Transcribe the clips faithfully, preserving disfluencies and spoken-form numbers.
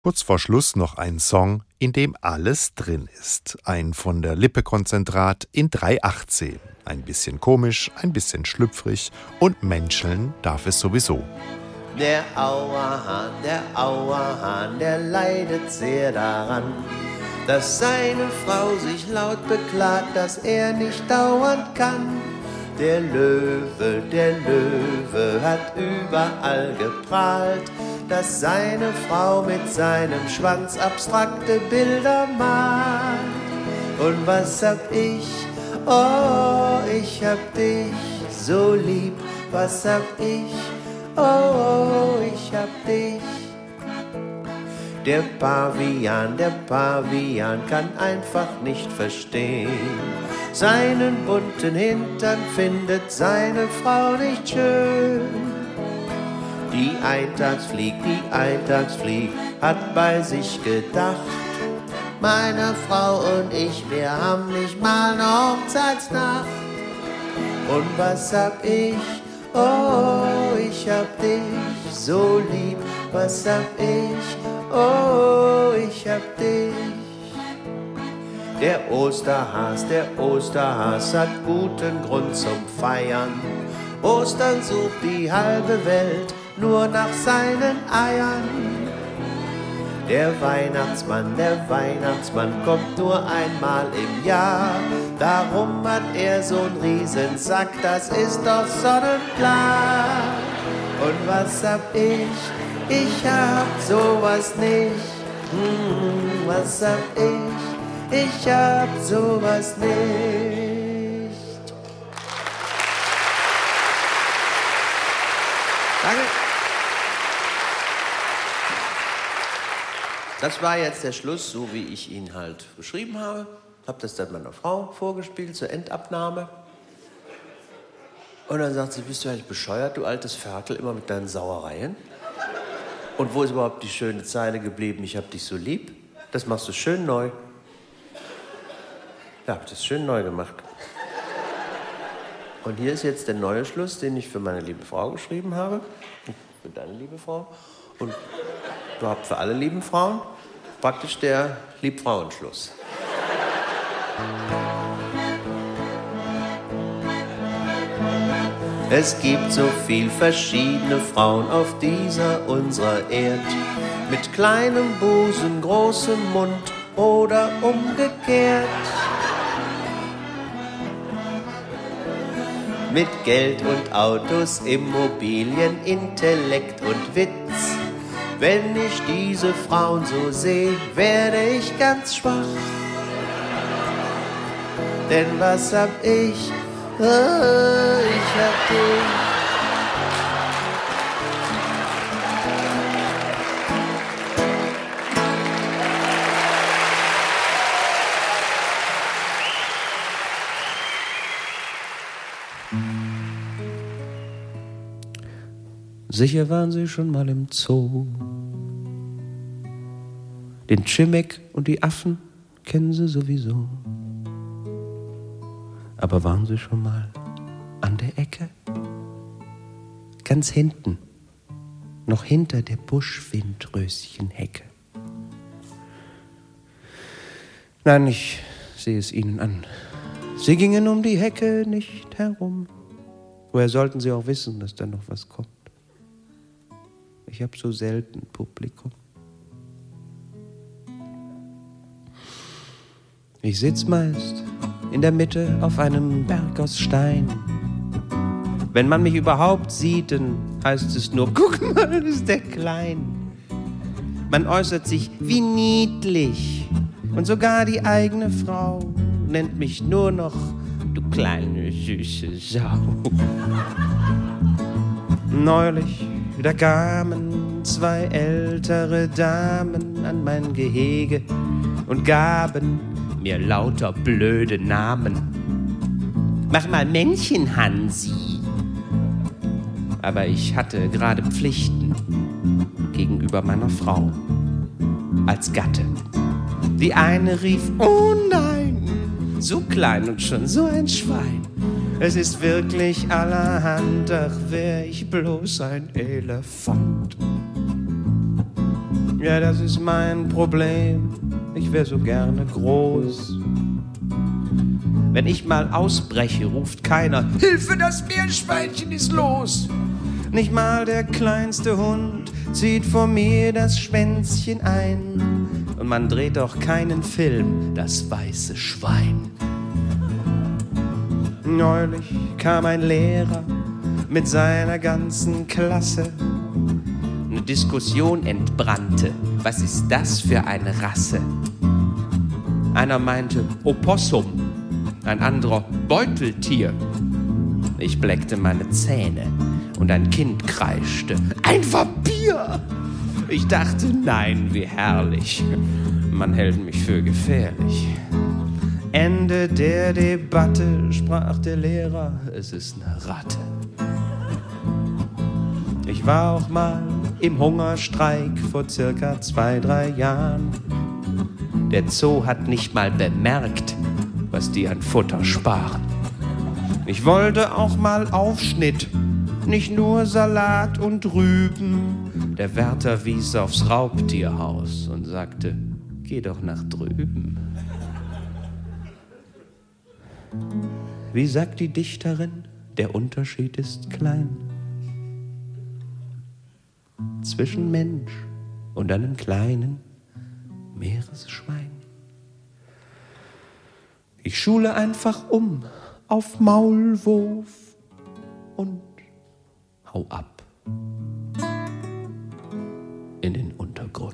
Kurz vor Schluss noch ein Song, in dem alles drin ist. Ein von der Lippe-Konzentrat in drei achtzehn. Ein bisschen komisch, ein bisschen schlüpfrig und menscheln darf es sowieso. Der Auerhahn, der Auerhahn, der leidet sehr daran, dass seine Frau sich laut beklagt, dass er nicht dauern kann. Der Löwe, der Löwe hat überall geprahlt, dass seine Frau mit seinem Schwanz abstrakte Bilder malt. Und was hab ich? Oh, ich hab dich so lieb. Was hab ich? Oh, ich hab dich. Der Pavian, der Pavian kann einfach nicht verstehen. Seinen bunten Hintern findet seine Frau nicht schön. Die Eintagsflieg, die Eintagsflieg hat bei sich gedacht, meine Frau und ich, wir haben nicht mal eine Hochzeitsnacht. Und was hab ich? Oh, ich hab dich so lieb. Was hab ich? Oh, ich hab dich. Der Osterhas, der Osterhas hat guten Grund zum Feiern. Ostern sucht die halbe Welt nur nach seinen Eiern. Der Weihnachtsmann, der Weihnachtsmann kommt nur einmal im Jahr. Darum hat er so einen Riesensack, das ist doch sonnenklar. Und was hab ich? Ich hab sowas nicht. Hm, was hab ich? Ich hab sowas nicht. Danke. Das war jetzt der Schluss, so wie ich ihn halt beschrieben habe. Hab das dann meiner Frau vorgespielt zur Endabnahme. Und dann sagt sie, bist du eigentlich bescheuert, du altes Ferkel, immer mit deinen Sauereien? Und wo ist überhaupt die schöne Zeile geblieben, ich hab dich so lieb? Das machst du schön neu. Ja, hab das schön neu gemacht. Und hier ist jetzt der neue Schluss, den ich für meine liebe Frau geschrieben habe. Und für deine liebe Frau. Und überhaupt für alle lieben Frauen. Praktisch der Liebfrauenschluss. Es gibt so viel verschiedene Frauen auf dieser unserer Erd. Mit kleinem Busen, großem Mund oder umgekehrt. Mit Geld und Autos, Immobilien, Intellekt und Witz. Wenn ich diese Frauen so sehe, werde ich ganz schwach. Denn was hab ich? Oh, ich hab dich. Sicher waren Sie schon mal im Zoo. Den Chimek und die Affen kennen Sie sowieso. Aber waren Sie schon mal an der Ecke? Ganz hinten, noch hinter der Buschwindröschenhecke. Nein, ich sehe es Ihnen an. Sie gingen um die Hecke nicht herum. Woher sollten Sie auch wissen, dass da noch was kommt? Ich hab so selten Publikum. Ich sitz meist in der Mitte auf einem Berg aus Stein. Wenn man mich überhaupt sieht, dann heißt es nur, guck mal, ist der klein. Man äußert sich wie niedlich und sogar die eigene Frau nennt mich nur noch, du kleine süße Sau. Neulich, da kamen zwei ältere Damen an mein Gehege und gaben mir lauter blöde Namen. Mach mal Männchen, Hansi. Aber ich hatte gerade Pflichten gegenüber meiner Frau als Gatte. Die eine rief, oh nein, so klein und schon so ein Schwein. Es ist wirklich allerhand, ach wär ich bloß ein Elefant. Ja, das ist mein Problem, ich wär so gerne groß. Wenn ich mal ausbreche, ruft keiner: Hilfe, das Meerschweinchen ist los! Nicht mal der kleinste Hund zieht vor mir das Schwänzchen ein. Und man dreht auch keinen Film, das weiße Schwein. Neulich kam ein Lehrer mit seiner ganzen Klasse. Eine Diskussion entbrannte. Was ist das für eine Rasse? Einer meinte Opossum, ein anderer Beuteltier. Ich bleckte meine Zähne und ein Kind kreischte: Ein Vampir! Ich dachte, nein, wie herrlich. Man hält mich für gefährlich. Ende der Debatte sprach der Lehrer: Es ist eine Ratte. Ich war auch mal im Hungerstreik vor circa zwei, drei Jahren. Der Zoo hat nicht mal bemerkt, was die an Futter sparen. Ich wollte auch mal Aufschnitt, nicht nur Salat und Rüben. Der Wärter wies aufs Raubtierhaus und sagte: Geh doch nach drüben. Wie sagt die Dichterin, der Unterschied ist klein zwischen Mensch und einem kleinen Meeresschwein. Ich schule einfach um auf Maulwurf und hau ab in den Untergrund.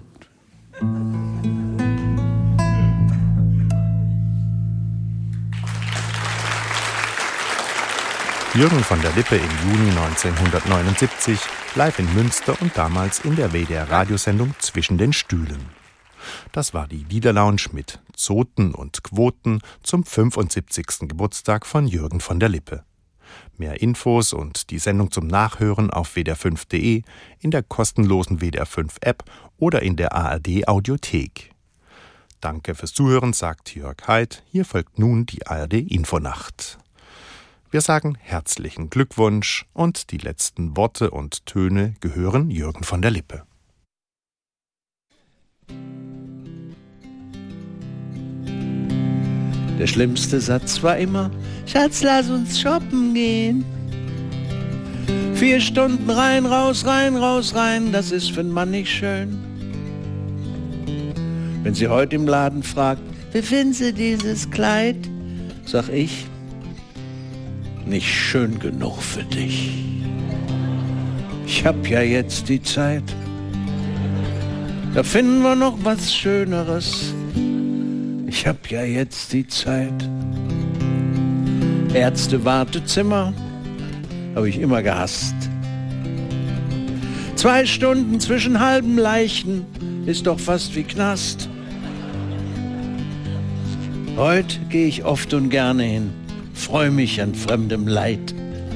Jürgen von der Lippe im Juni neunzehnhundertneunundsiebzig, live in Münster und damals in der W D R-Radiosendung Zwischen den Stühlen. Das war die Liederlounge mit Zoten und Quoten zum fünfundsiebzigsten Geburtstag von Jürgen von der Lippe. Mehr Infos und die Sendung zum Nachhören auf w d r fünf punkt d e, in der kostenlosen W D R fünf App oder in der A R D Audiothek. Danke fürs Zuhören, sagt Jörg Heid. Hier folgt nun die A R D Infonacht. Wir sagen herzlichen Glückwunsch und die letzten Worte und Töne gehören Jürgen von der Lippe. Der schlimmste Satz war immer: Schatz, lass uns shoppen gehen. Vier Stunden rein, raus, rein, raus, rein, das ist für einen Mann nicht schön. Wenn sie heute im Laden fragt: Wie finden Sie dieses Kleid? Sag ich: Nicht schön genug für dich. Ich hab ja jetzt die Zeit. Da finden wir noch was Schöneres. Ich hab ja jetzt die Zeit. Ärzte-Wartezimmer hab ich immer gehasst. Zwei Stunden zwischen halben Leichen ist doch fast wie Knast. Heute geh ich oft und gerne hin, freu mich an fremdem Leid.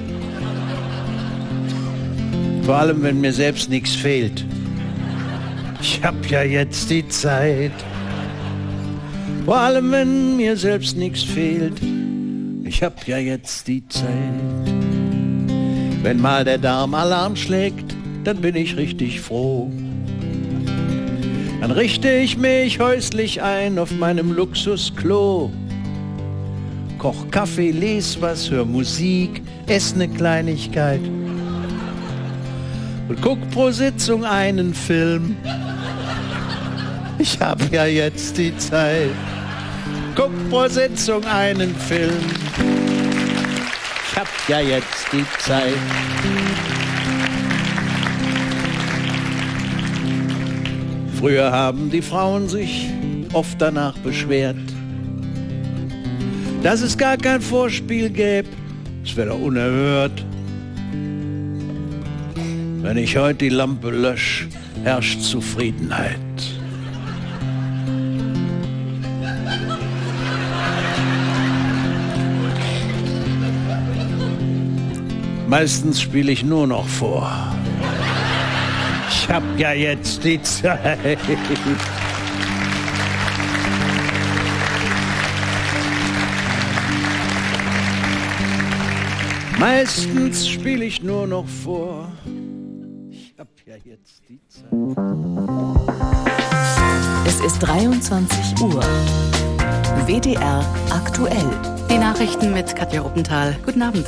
Vor allem, wenn mir selbst nichts fehlt. Ich hab ja jetzt die Zeit. Vor allem, wenn mir selbst nichts fehlt. Ich hab ja jetzt die Zeit. Wenn mal der Darm Alarm schlägt, dann bin ich richtig froh. Dann richte ich mich häuslich ein auf meinem Luxusklo. Koch Kaffee, les was, hör Musik, ess ne Kleinigkeit und guck pro Sitzung einen Film. Ich hab ja jetzt die Zeit. Guck pro Sitzung einen Film. Ich hab ja jetzt die Zeit. Früher haben die Frauen sich oft danach beschwert, dass es gar kein Vorspiel gäbe. Es wäre doch unerhört. Wenn ich heute die Lampe lösch, herrscht Zufriedenheit. Meistens spiele ich nur noch vor. Ich hab ja jetzt die Zeit. Meistens spiele ich nur noch vor. Ich hab ja jetzt die Zeit. ist dreiundzwanzig Uhr. W D R aktuell. Die Nachrichten mit Katja Ruppenthal. Guten Abend.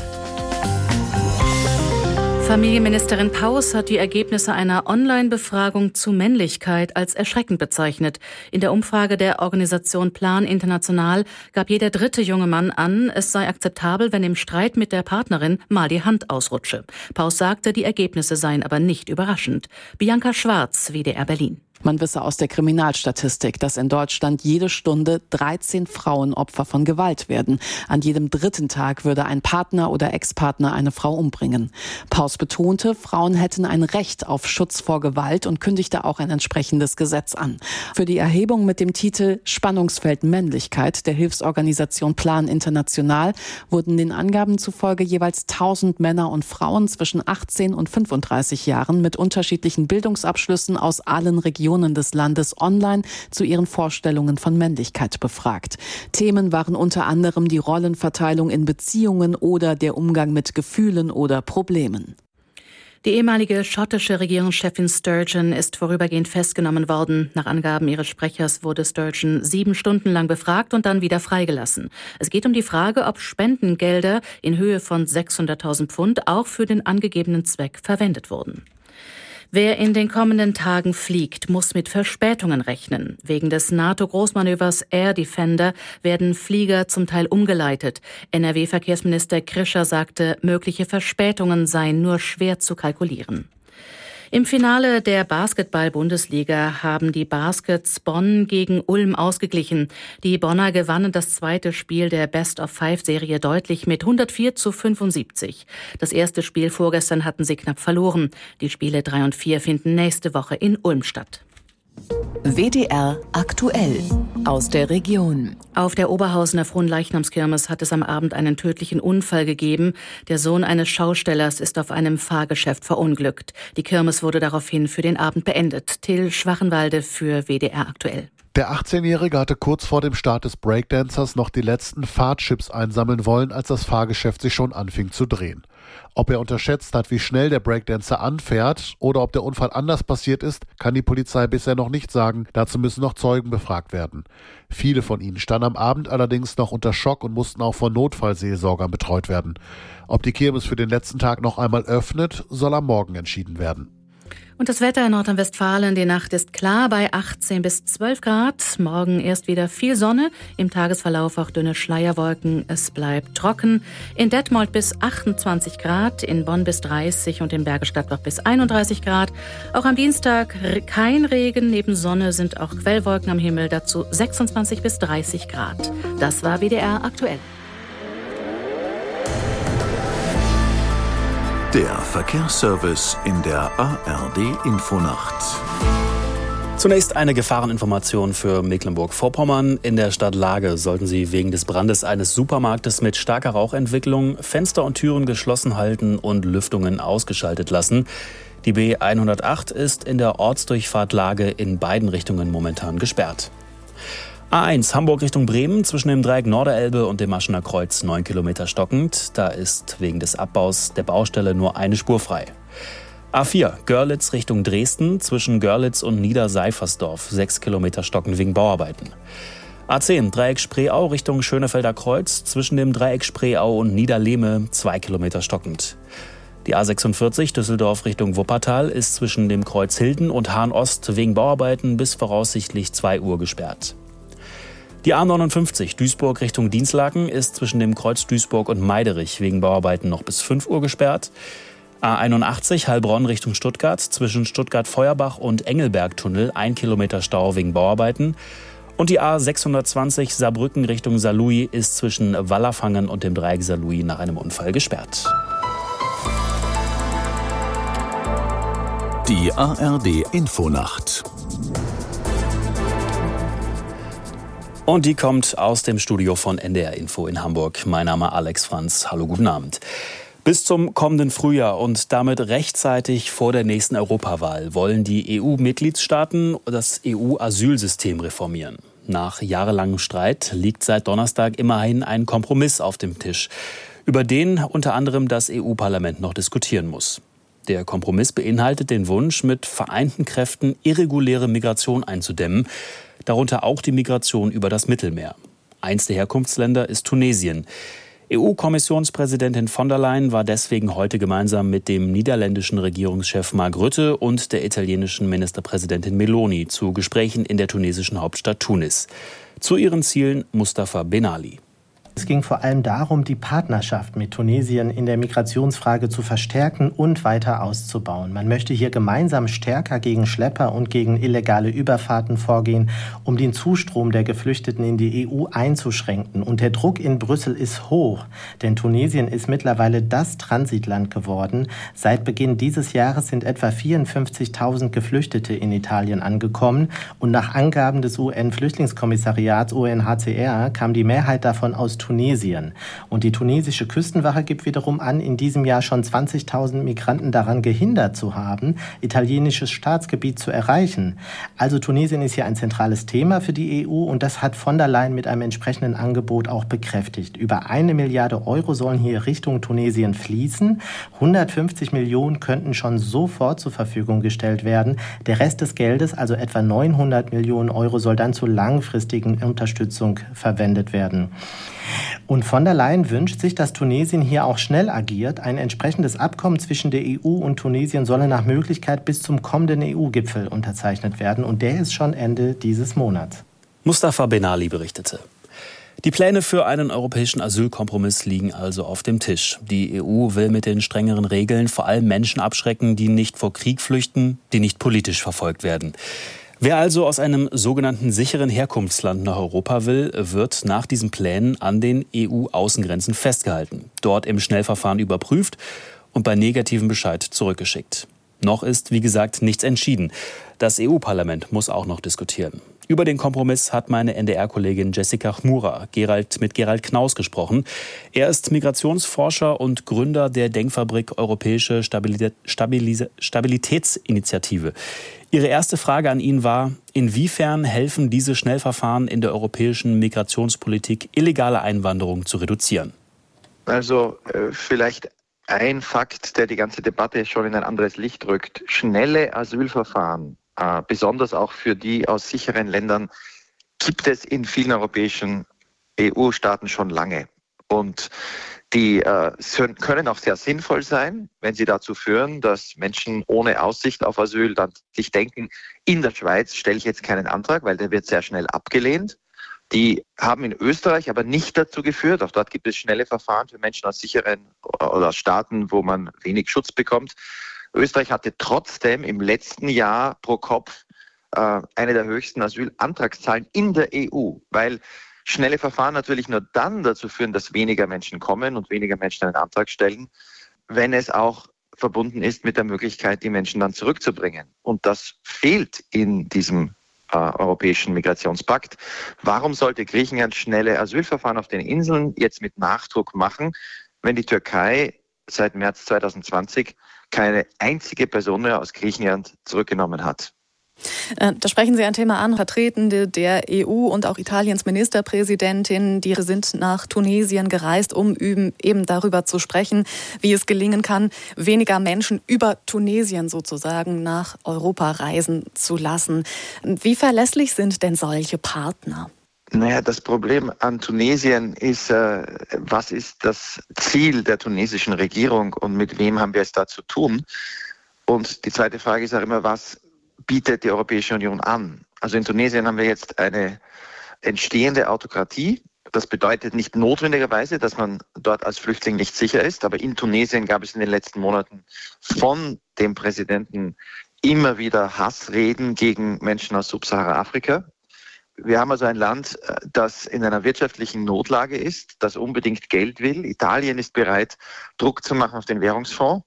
Familienministerin Paus hat die Ergebnisse einer Online-Befragung zu Männlichkeit als erschreckend bezeichnet. In der Umfrage der Organisation Plan International gab jeder dritte junge Mann an, es sei akzeptabel, wenn im Streit mit der Partnerin mal die Hand ausrutsche. Paus sagte, die Ergebnisse seien aber nicht überraschend. Bianca Schwarz, W D R Berlin. Man wisse aus der Kriminalstatistik, dass in Deutschland jede Stunde dreizehn Frauen Opfer von Gewalt werden. An jedem dritten Tag würde ein Partner oder Ex-Partner eine Frau umbringen. Paus betonte, Frauen hätten ein Recht auf Schutz vor Gewalt und kündigte auch ein entsprechendes Gesetz an. Für die Erhebung mit dem Titel Spannungsfeld Männlichkeit der Hilfsorganisation Plan International wurden den Angaben zufolge jeweils tausend Männer und Frauen zwischen achtzehn und fünfunddreißig Jahren mit unterschiedlichen Bildungsabschlüssen aus allen Regionen des Landes online zu ihren Vorstellungen von Männlichkeit befragt. Themen waren unter anderem die Rollenverteilung in Beziehungen oder der Umgang mit Gefühlen oder Problemen. Die ehemalige schottische Regierungschefin Sturgeon ist vorübergehend festgenommen worden. Nach Angaben ihres Sprechers wurde Sturgeon sieben Stunden lang befragt und dann wieder freigelassen. Es geht um die Frage, ob Spendengelder in Höhe von sechshunderttausend Pfund auch für den angegebenen Zweck verwendet wurden. Wer in den kommenden Tagen fliegt, muss mit Verspätungen rechnen. Wegen des NATO-Großmanövers Air Defender werden Flieger zum Teil umgeleitet. N R W-Verkehrsminister Krischer sagte, mögliche Verspätungen seien nur schwer zu kalkulieren. Im Finale der Basketball-Bundesliga haben die Baskets Bonn gegen Ulm ausgeglichen. Die Bonner gewannen das zweite Spiel der Best-of-Five-Serie deutlich mit hundertvier zu fünfundsiebzig. Das erste Spiel vorgestern hatten sie knapp verloren. Die Spiele drei und vier finden nächste Woche in Ulm statt. W D R aktuell aus der Region. Auf der Oberhausener Fronleichnamskirmes hat es am Abend einen tödlichen Unfall gegeben. Der Sohn eines Schaustellers ist auf einem Fahrgeschäft verunglückt. Die Kirmes wurde daraufhin für den Abend beendet. Till Schwachenwalde für W D R aktuell. Der achtzehnjährige hatte kurz vor dem Start des Breakdancers noch die letzten Fahrtchips einsammeln wollen, als das Fahrgeschäft sich schon anfing zu drehen. Ob er unterschätzt hat, wie schnell der Breakdancer anfährt oder ob der Unfall anders passiert ist, kann die Polizei bisher noch nicht sagen. Dazu müssen noch Zeugen befragt werden. Viele von ihnen standen am Abend allerdings noch unter Schock und mussten auch von Notfallseelsorgern betreut werden. Ob die Kirmes für den letzten Tag noch einmal öffnet, soll am Morgen entschieden werden. Und das Wetter in Nordrhein-Westfalen, die Nacht ist klar bei achtzehn bis zwölf Grad. Morgen erst wieder viel Sonne, im Tagesverlauf auch dünne Schleierwolken. Es bleibt trocken. In Detmold bis achtundzwanzig Grad, in Bonn bis dreißig und in Bergisch Gladbach bis einunddreißig Grad. Auch am Dienstag kein Regen, neben Sonne sind auch Quellwolken am Himmel, dazu sechsundzwanzig bis dreißig Grad. Das war W D R aktuell. Der Verkehrsservice in der A R D-Infonacht. Zunächst eine Gefahreninformation für Mecklenburg-Vorpommern. In der Stadt Lage sollten Sie wegen des Brandes eines Supermarktes mit starker Rauchentwicklung Fenster und Türen geschlossen halten und Lüftungen ausgeschaltet lassen. Die B hundertacht ist in der Ortsdurchfahrt Lage in beiden Richtungen momentan gesperrt. A eins Hamburg Richtung Bremen zwischen dem Dreieck Norderelbe und dem Aschener Kreuz neun Kilometer stockend. Da ist wegen des Abbaus der Baustelle nur eine Spur frei. A vier Görlitz Richtung Dresden zwischen Görlitz und Niederseifersdorf sechs Kilometer stockend wegen Bauarbeiten. A zehn Dreieck Spreeau Richtung Schönefelder Kreuz zwischen dem Dreieck Spreeau und Niederlehme zwei Kilometer stockend. Die A sechsundvierzig Düsseldorf Richtung Wuppertal ist zwischen dem Kreuz Hilden und Hahn Ost wegen Bauarbeiten bis voraussichtlich zwei Uhr gesperrt. Die A neunundfünfzig Duisburg Richtung Dinslaken ist zwischen dem Kreuz Duisburg und Meiderich wegen Bauarbeiten noch bis fünf Uhr gesperrt. A einundachtzig Heilbronn Richtung Stuttgart zwischen Stuttgart-Feuerbach und Engelberg-Tunnel ein Kilometer Stau wegen Bauarbeiten. Und die A sechshundertzwanzig Saarbrücken Richtung Saarlouis ist zwischen Wallerfangen und dem Dreieck Saarlouis nach einem Unfall gesperrt. Die A R D-Infonacht. Und die kommt aus dem Studio von N D R Info in Hamburg. Mein Name Alex Franz. Hallo, guten Abend. Bis zum kommenden Frühjahr und damit rechtzeitig vor der nächsten Europawahl wollen die E U-Mitgliedstaaten das E U-Asylsystem reformieren. Nach jahrelangem Streit liegt seit Donnerstag immerhin ein Kompromiss auf dem Tisch, über den unter anderem das E U-Parlament noch diskutieren muss. Der Kompromiss beinhaltet den Wunsch, mit vereinten Kräften irreguläre Migration einzudämmen. darunter auch die Migration über das Mittelmeer. Eins der Herkunftsländer ist Tunesien. E U-Kommissionspräsidentin von der Leyen war deswegen heute gemeinsam mit dem niederländischen Regierungschef Mark Rutte und der italienischen Ministerpräsidentin Meloni zu Gesprächen in der tunesischen Hauptstadt Tunis. Zu ihren Zielen Mustafa Benali. Es ging vor allem darum, die Partnerschaft mit Tunesien in der Migrationsfrage zu verstärken und weiter auszubauen. Man möchte hier gemeinsam stärker gegen Schlepper und gegen illegale Überfahrten vorgehen, um den Zustrom der Geflüchteten in die E U einzuschränken. Und der Druck in Brüssel ist hoch, denn Tunesien ist mittlerweile das Transitland geworden. Seit Beginn dieses Jahres sind etwa vierundfünfzigtausend Geflüchtete in Italien angekommen. Und nach Angaben des U N-Flüchtlingskommissariats U N H C R kam die Mehrheit davon aus Tunesien. Und die tunesische Küstenwache gibt wiederum an, in diesem Jahr schon zwanzigtausend Migranten daran gehindert zu haben, italienisches Staatsgebiet zu erreichen. Also Tunesien ist hier ein zentrales Thema für die E U und das hat von der Leyen mit einem entsprechenden Angebot auch bekräftigt. Über eine Milliarde Euro sollen hier Richtung Tunesien fließen. hundertfünfzig Millionen könnten schon sofort zur Verfügung gestellt werden. Der Rest des Geldes, also etwa neunhundert Millionen Euro, soll dann zur langfristigen Unterstützung verwendet werden. Und von der Leyen wünscht sich, dass Tunesien hier auch schnell agiert. Ein entsprechendes Abkommen zwischen der E U und Tunesien solle nach Möglichkeit bis zum kommenden E U-Gipfel unterzeichnet werden. Und der ist schon Ende dieses Monats. Mustafa Benali berichtete. Die Pläne für einen europäischen Asylkompromiss liegen also auf dem Tisch. Die E U will mit den strengeren Regeln vor allem Menschen abschrecken, die nicht vor Krieg flüchten, die nicht politisch verfolgt werden. Wer also aus einem sogenannten sicheren Herkunftsland nach Europa will, wird nach diesen Plänen an den E U-Außengrenzen festgehalten, dort im Schnellverfahren überprüft und bei negativem Bescheid zurückgeschickt. Noch ist, wie gesagt, nichts entschieden. Das E U-Parlament muss auch noch diskutieren. Über den Kompromiss hat meine N D R-Kollegin Jessica Chmura Gerald, mit Gerald Knaus gesprochen. Er ist Migrationsforscher und Gründer der Denkfabrik Europäische Stabilität, Stabilis- Stabilitätsinitiative. Ihre erste Frage an ihn war, inwiefern helfen diese Schnellverfahren in der europäischen Migrationspolitik, illegale Einwanderung zu reduzieren? Also äh, vielleicht ein Fakt, der die ganze Debatte schon in ein anderes Licht rückt. Schnelle Asylverfahren, äh, besonders auch für die aus sicheren Ländern, gibt es in vielen europäischen E U-Staaten schon lange. Und die äh, können auch sehr sinnvoll sein, wenn sie dazu führen, dass Menschen ohne Aussicht auf Asyl dann sich denken, in der Schweiz stelle ich jetzt keinen Antrag, weil der wird sehr schnell abgelehnt. Die haben in Österreich aber nicht dazu geführt, auch dort gibt es schnelle Verfahren für Menschen aus sicheren oder aus Staaten, wo man wenig Schutz bekommt. Österreich hatte trotzdem im letzten Jahr pro Kopf äh, eine der höchsten Asylantragszahlen in der E U, weil schnelle Verfahren natürlich nur dann dazu führen, dass weniger Menschen kommen und weniger Menschen einen Antrag stellen, wenn es auch verbunden ist mit der Möglichkeit, die Menschen dann zurückzubringen. Und das fehlt in diesem äh, europäischen Migrationspakt. Warum sollte Griechenland schnelle Asylverfahren auf den Inseln jetzt mit Nachdruck machen, wenn die Türkei seit März zweitausendzwanzig keine einzige Person mehr aus Griechenland zurückgenommen hat? Da sprechen Sie ein Thema an. Vertretende der E U und auch Italiens Ministerpräsidentin, die sind nach Tunesien gereist, um eben darüber zu sprechen, wie es gelingen kann, weniger Menschen über Tunesien sozusagen nach Europa reisen zu lassen. Wie verlässlich sind denn solche Partner? Naja, das Problem an Tunesien ist, äh, was ist das Ziel der tunesischen Regierung und mit wem haben wir es da zu tun? Und die zweite Frage ist auch immer, was bietet die Europäische Union an? Also in Tunesien haben wir jetzt eine entstehende Autokratie. Das bedeutet nicht notwendigerweise, dass man dort als Flüchtling nicht sicher ist, aber in Tunesien gab es in den letzten Monaten von dem Präsidenten immer wieder Hassreden gegen Menschen aus Subsahara-Afrika. Wir haben also ein Land, das in einer wirtschaftlichen Notlage ist, das unbedingt Geld will. Italien ist bereit, Druck zu machen auf den Währungsfonds.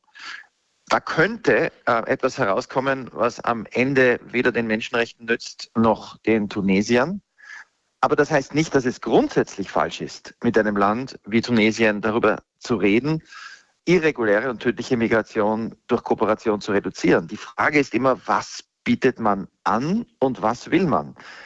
Da könnte äh, etwas herauskommen, was am Ende weder den Menschenrechten nützt, noch den Tunesiern. Aber das heißt nicht, dass es grundsätzlich falsch ist, mit einem Land wie Tunesien darüber zu reden, irreguläre und tödliche Migration durch Kooperation zu reduzieren. Die Frage ist immer, was bietet man an und was will man?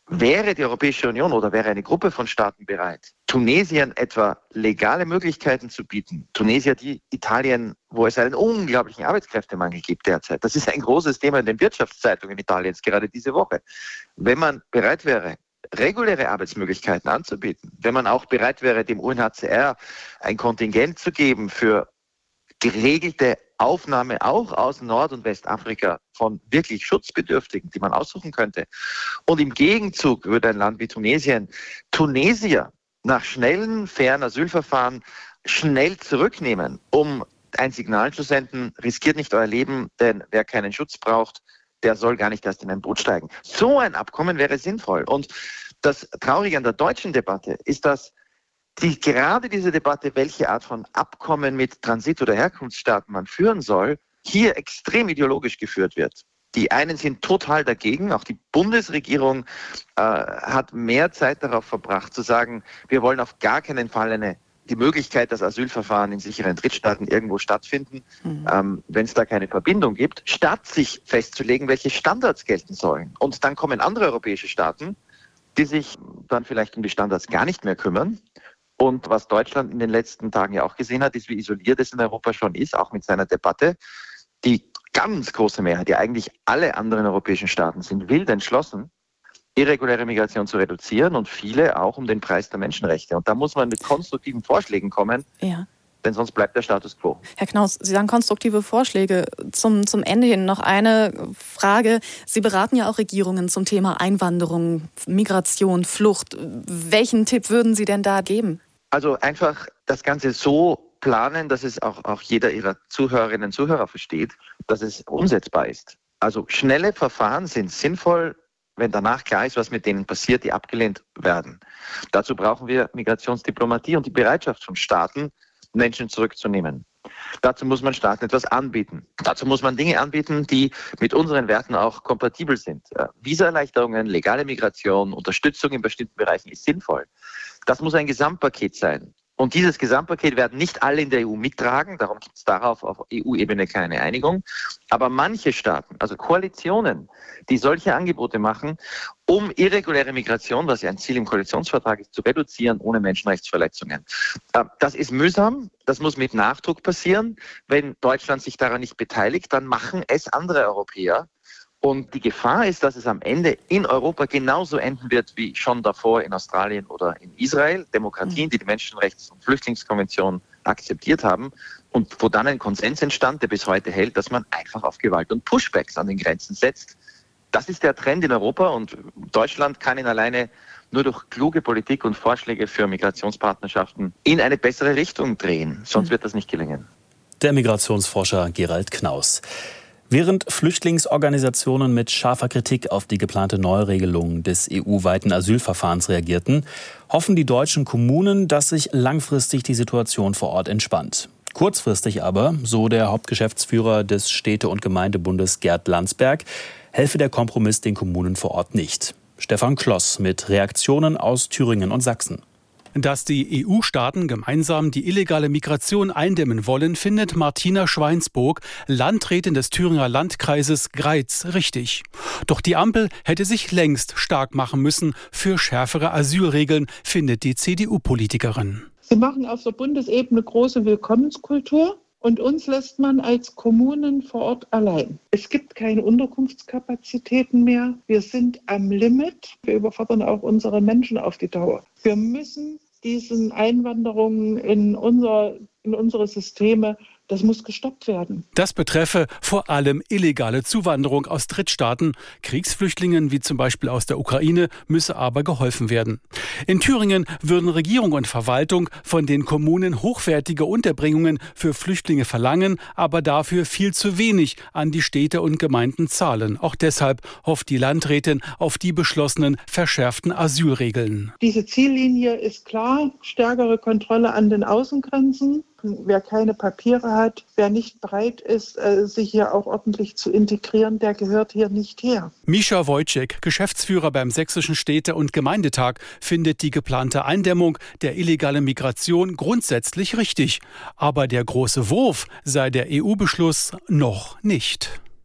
wäre die Europäische Union oder wäre eine Gruppe von Staaten bereit, Tunesien etwa legale Möglichkeiten zu bieten, Tunesier, die Italien, wo es einen unglaublichen Arbeitskräftemangel gibt derzeit, das ist ein großes Thema in den Wirtschaftszeitungen Italiens, gerade diese Woche. Wenn man bereit wäre, reguläre Arbeitsmöglichkeiten anzubieten, wenn man auch bereit wäre, dem U N H C R ein Kontingent zu geben für geregelte Aufnahme auch aus Nord- und Westafrika von wirklich Schutzbedürftigen, die man aussuchen könnte. Und im Gegenzug würde ein Land wie Tunesien Tunesier nach schnellen, fairen Asylverfahren schnell zurücknehmen, um ein Signal zu senden, riskiert nicht euer Leben, denn wer keinen Schutz braucht, der soll gar nicht erst in ein Boot steigen. So ein Abkommen wäre sinnvoll. Und das Traurige an der deutschen Debatte ist, dass die, gerade diese Debatte, welche Art von Abkommen mit Transit- oder Herkunftsstaaten man führen soll, hier extrem ideologisch geführt wird. Die einen sind total dagegen, auch die Bundesregierung äh, hat mehr Zeit darauf verbracht, zu sagen, wir wollen auf gar keinen Fall eine, die Möglichkeit, dass Asylverfahren in sicheren Drittstaaten irgendwo stattfinden, mhm. ähm, wenn es da keine Verbindung gibt, statt sich festzulegen, welche Standards gelten sollen. Und dann kommen andere europäische Staaten, die sich dann vielleicht um die Standards gar nicht mehr kümmern. Und was Deutschland in den letzten Tagen ja auch gesehen hat, ist, wie isoliert es in Europa schon ist, auch mit seiner Debatte. Die ganz große Mehrheit, ja eigentlich alle anderen europäischen Staaten sind wild entschlossen, irreguläre Migration zu reduzieren und viele auch um den Preis der Menschenrechte. Und da muss man mit konstruktiven Vorschlägen kommen, ja. Denn sonst bleibt der Status quo. Herr Knaus, Sie sagen konstruktive Vorschläge. Zum, zum Ende hin noch eine Frage. Sie beraten ja auch Regierungen zum Thema Einwanderung, Migration, Flucht. Welchen Tipp würden Sie denn da geben? Also einfach das Ganze so planen, dass es auch, auch jeder Ihrer Zuhörerinnen und Zuhörer versteht, dass es umsetzbar ist. Also schnelle Verfahren sind sinnvoll, wenn danach klar ist, was mit denen passiert, die abgelehnt werden. Dazu brauchen wir Migrationsdiplomatie und die Bereitschaft von Staaten, Menschen zurückzunehmen. Dazu muss man Staaten etwas anbieten. Dazu muss man Dinge anbieten, die mit unseren Werten auch kompatibel sind. Visaerleichterungen, legale Migration, Unterstützung in bestimmten Bereichen ist sinnvoll. Das muss ein Gesamtpaket sein. Und dieses Gesamtpaket werden nicht alle in der E U mittragen, darum gibt es darauf auf E U-Ebene keine Einigung. Aber manche Staaten, also Koalitionen, die solche Angebote machen, um irreguläre Migration, was ja ein Ziel im Koalitionsvertrag ist, zu reduzieren ohne Menschenrechtsverletzungen. Das ist mühsam, das muss mit Nachdruck passieren. Wenn Deutschland sich daran nicht beteiligt, dann machen es andere Europäer. Und die Gefahr ist, dass es am Ende in Europa genauso enden wird wie schon davor in Australien oder in Israel. Demokratien, die die Menschenrechts- und Flüchtlingskonvention akzeptiert haben und wo dann ein Konsens entstand, der bis heute hält, dass man einfach auf Gewalt und Pushbacks an den Grenzen setzt. Das ist der Trend in Europa und Deutschland kann ihn alleine nur durch kluge Politik und Vorschläge für Migrationspartnerschaften in eine bessere Richtung drehen. Sonst wird das nicht gelingen. Der Migrationsforscher Gerald Knaus. Während Flüchtlingsorganisationen mit scharfer Kritik auf die geplante Neuregelung des E U-weiten Asylverfahrens reagierten, hoffen die deutschen Kommunen, dass sich langfristig die Situation vor Ort entspannt. Kurzfristig aber, so der Hauptgeschäftsführer des Städte- und Gemeindebundes Gerd Landsberg, helfe der Kompromiss den Kommunen vor Ort nicht. Stefan Kloss mit Reaktionen aus Thüringen und Sachsen. Dass die E U-Staaten gemeinsam die illegale Migration eindämmen wollen, findet Martina Schweinsburg, Landrätin des Thüringer Landkreises Greiz, richtig. Doch die Ampel hätte sich längst stark machen müssen für schärfere Asylregeln, findet die C D U-Politikerin. Sie machen auf der Bundesebene große Willkommenskultur. Und uns lässt man als Kommunen vor Ort allein. Es gibt keine Unterkunftskapazitäten mehr. Wir sind am Limit. Wir überfordern auch unsere Menschen auf die Dauer. Wir müssen diesen Einwanderungen in, unser, in unsere Systeme, das muss gestoppt werden. Das betreffe vor allem illegale Zuwanderung aus Drittstaaten. Kriegsflüchtlingen wie zum Beispiel aus der Ukraine müsse aber geholfen werden. In Thüringen würden Regierung und Verwaltung von den Kommunen hochwertige Unterbringungen für Flüchtlinge verlangen, aber dafür viel zu wenig an die Städte und Gemeinden zahlen. Auch deshalb hofft die Landrätin auf die beschlossenen verschärften Asylregeln. Diese Ziellinie ist klar, stärkere Kontrolle an den Außengrenzen. Wer keine Papiere hat, wer nicht bereit ist, sich hier auch ordentlich zu integrieren, der gehört hier nicht her. Mischa Wojcik, Geschäftsführer beim Sächsischen Städte- und Gemeindetag, findet die geplante Eindämmung der illegalen Migration grundsätzlich richtig. Aber der große Wurf sei der E U-Beschluss noch nicht.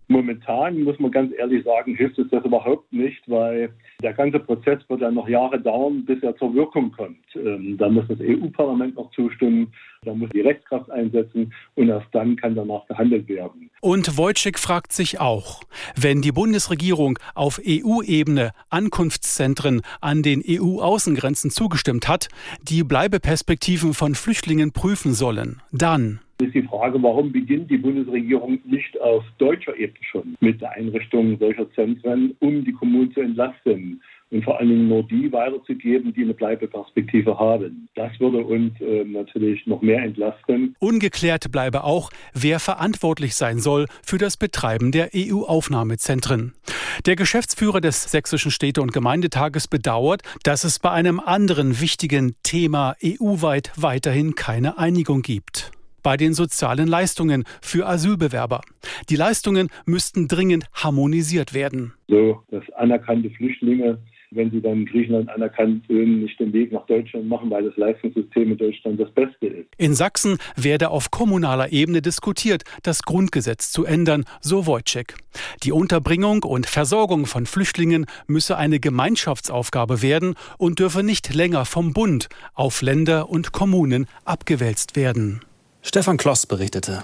Momentan, muss man ganz ehrlich sagen, hilft es das überhaupt nicht, weil der ganze Prozess wird dann noch Jahre dauern, bis er zur Wirkung kommt. Ähm, da muss das E U-Parlament noch zustimmen, da muss die Rechtskraft einsetzen und erst dann kann danach gehandelt werden. Und Wojcik fragt sich auch, wenn die Bundesregierung auf E U-Ebene Ankunftszentren an den E U-Außengrenzen zugestimmt hat, die Bleibeperspektiven von Flüchtlingen prüfen sollen, dann ist die Frage, warum beginnt die Bundesregierung nicht auf deutscher Ebene schon mit der Einrichtung solcher Zentren, um die Kommunen zu entlasten und vor allen Dingen nur die weiterzugeben, die eine Bleibeperspektive haben. Das würde uns äh, natürlich noch mehr entlasten. Ungeklärt bleibe auch, wer verantwortlich sein soll für das Betreiben der E U-Aufnahmezentren. Der Geschäftsführer des Sächsischen Städte- und Gemeindetages bedauert, dass es bei einem anderen wichtigen Thema E U-weit weiterhin keine Einigung gibt. Bei den sozialen Leistungen für Asylbewerber. Die Leistungen müssten dringend harmonisiert werden. So, dass anerkannte Flüchtlinge, wenn sie dann in Griechenland anerkannt sind, nicht den Weg nach Deutschland machen, weil das Leistungssystem in Deutschland das Beste ist. In Sachsen werde auf kommunaler Ebene diskutiert, das Grundgesetz zu ändern, so Wojcik. Die Unterbringung und Versorgung von Flüchtlingen müsse eine Gemeinschaftsaufgabe werden und dürfe nicht länger vom Bund auf Länder und Kommunen abgewälzt werden. Stefan Kloss berichtete.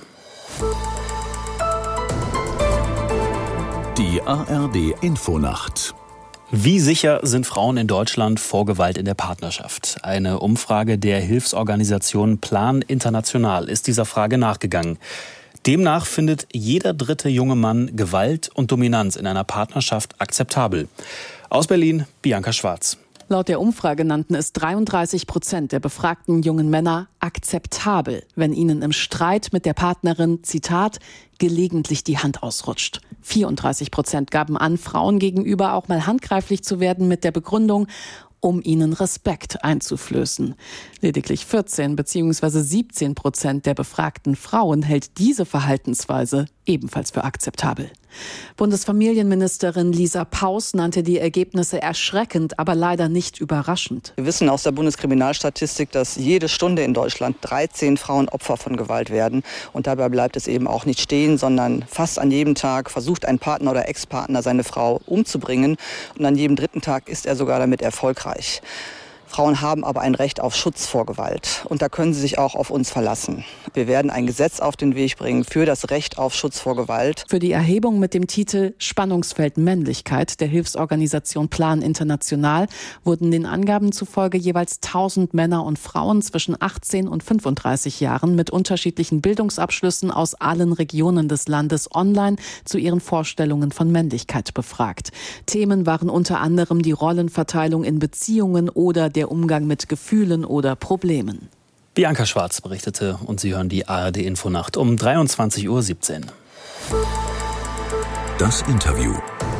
Die A R D Infonacht. Wie sicher sind Frauen in Deutschland vor Gewalt in der Partnerschaft? Eine Umfrage der Hilfsorganisation Plan International ist dieser Frage nachgegangen. Demnach findet jeder dritte junge Mann Gewalt und Dominanz in einer Partnerschaft akzeptabel. Aus Berlin, Bianca Schwarz. Laut der Umfrage nannten es dreiunddreißig Prozent der befragten jungen Männer akzeptabel, wenn ihnen im Streit mit der Partnerin, Zitat, gelegentlich die Hand ausrutscht. vierunddreißig Prozent gaben an, Frauen gegenüber auch mal handgreiflich zu werden mit der Begründung, um ihnen Respekt einzuflößen. Lediglich vierzehn bzw. siebzehn Prozent der befragten Frauen hält diese Verhaltensweise ebenfalls für akzeptabel. Bundesfamilienministerin Lisa Paus nannte die Ergebnisse erschreckend, aber leider nicht überraschend. Wir wissen aus der Bundeskriminalstatistik, dass jede Stunde in Deutschland dreizehn Frauen Opfer von Gewalt werden. Und dabei bleibt es eben auch nicht stehen, sondern fast an jedem Tag versucht ein Partner oder Ex-Partner seine Frau umzubringen. Und an jedem dritten Tag ist er sogar damit erfolgreich. Frauen haben aber ein Recht auf Schutz vor Gewalt. Und da können sie sich auch auf uns verlassen. Wir werden ein Gesetz auf den Weg bringen für das Recht auf Schutz vor Gewalt. Für die Erhebung mit dem Titel Spannungsfeld Männlichkeit der Hilfsorganisation Plan International wurden den Angaben zufolge jeweils tausend Männer und Frauen zwischen achtzehn und fünfunddreißig Jahren mit unterschiedlichen Bildungsabschlüssen aus allen Regionen des Landes online zu ihren Vorstellungen von Männlichkeit befragt. Themen waren unter anderem die Rollenverteilung in Beziehungen oder der der Umgang mit Gefühlen oder Problemen. Bianca Schwarz berichtete und Sie hören die A R D Infonacht um dreiundzwanzig Uhr siebzehn. Das Interview.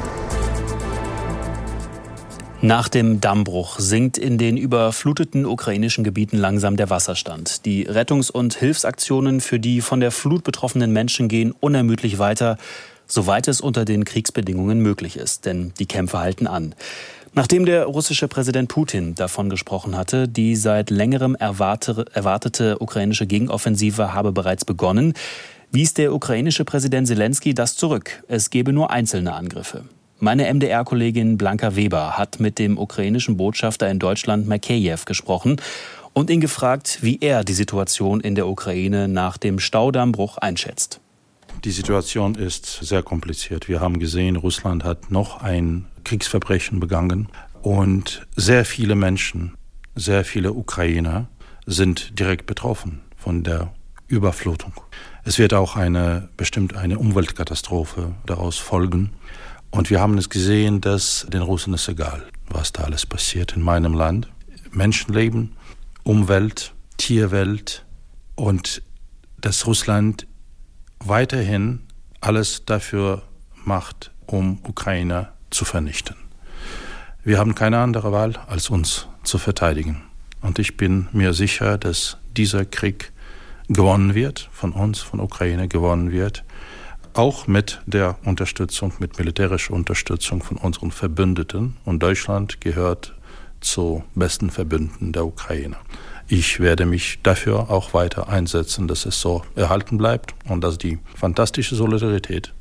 Nach dem Dammbruch sinkt in den überfluteten ukrainischen Gebieten langsam der Wasserstand. Die Rettungs- und Hilfsaktionen für die von der Flut betroffenen Menschen gehen unermüdlich weiter, soweit es unter den Kriegsbedingungen möglich ist, denn die Kämpfe halten an. Nachdem der russische Präsident Putin davon gesprochen hatte, die seit längerem erwarte, erwartete ukrainische Gegenoffensive habe bereits begonnen, wies der ukrainische Präsident Selenskyj das zurück. Es gebe nur einzelne Angriffe. Meine M D R-Kollegin Blanca Weber hat mit dem ukrainischen Botschafter in Deutschland Makeyev gesprochen und ihn gefragt, wie er die Situation in der Ukraine nach dem Staudammbruch einschätzt. Die Situation ist sehr kompliziert. Wir haben gesehen, Russland hat noch ein Kriegsverbrechen begangen und sehr viele Menschen, sehr viele Ukrainer sind direkt betroffen von der Überflutung. Es wird auch eine, bestimmt eine Umweltkatastrophe daraus folgen. Und wir haben es gesehen, dass den Russen ist egal, was da alles passiert in meinem Land. Menschenleben, Umwelt, Tierwelt und dass Russland weiterhin alles dafür macht, um Ukraine zu vernichten. Wir haben keine andere Wahl, als uns zu verteidigen. Und ich bin mir sicher, dass dieser Krieg gewonnen wird, von uns, von Ukraine gewonnen wird, auch mit der Unterstützung, mit militärischer Unterstützung von unseren Verbündeten. Und Deutschland gehört zu besten Verbündeten der Ukraine. Ich werde mich dafür auch weiter einsetzen, dass es so erhalten bleibt und dass die fantastische Solidarität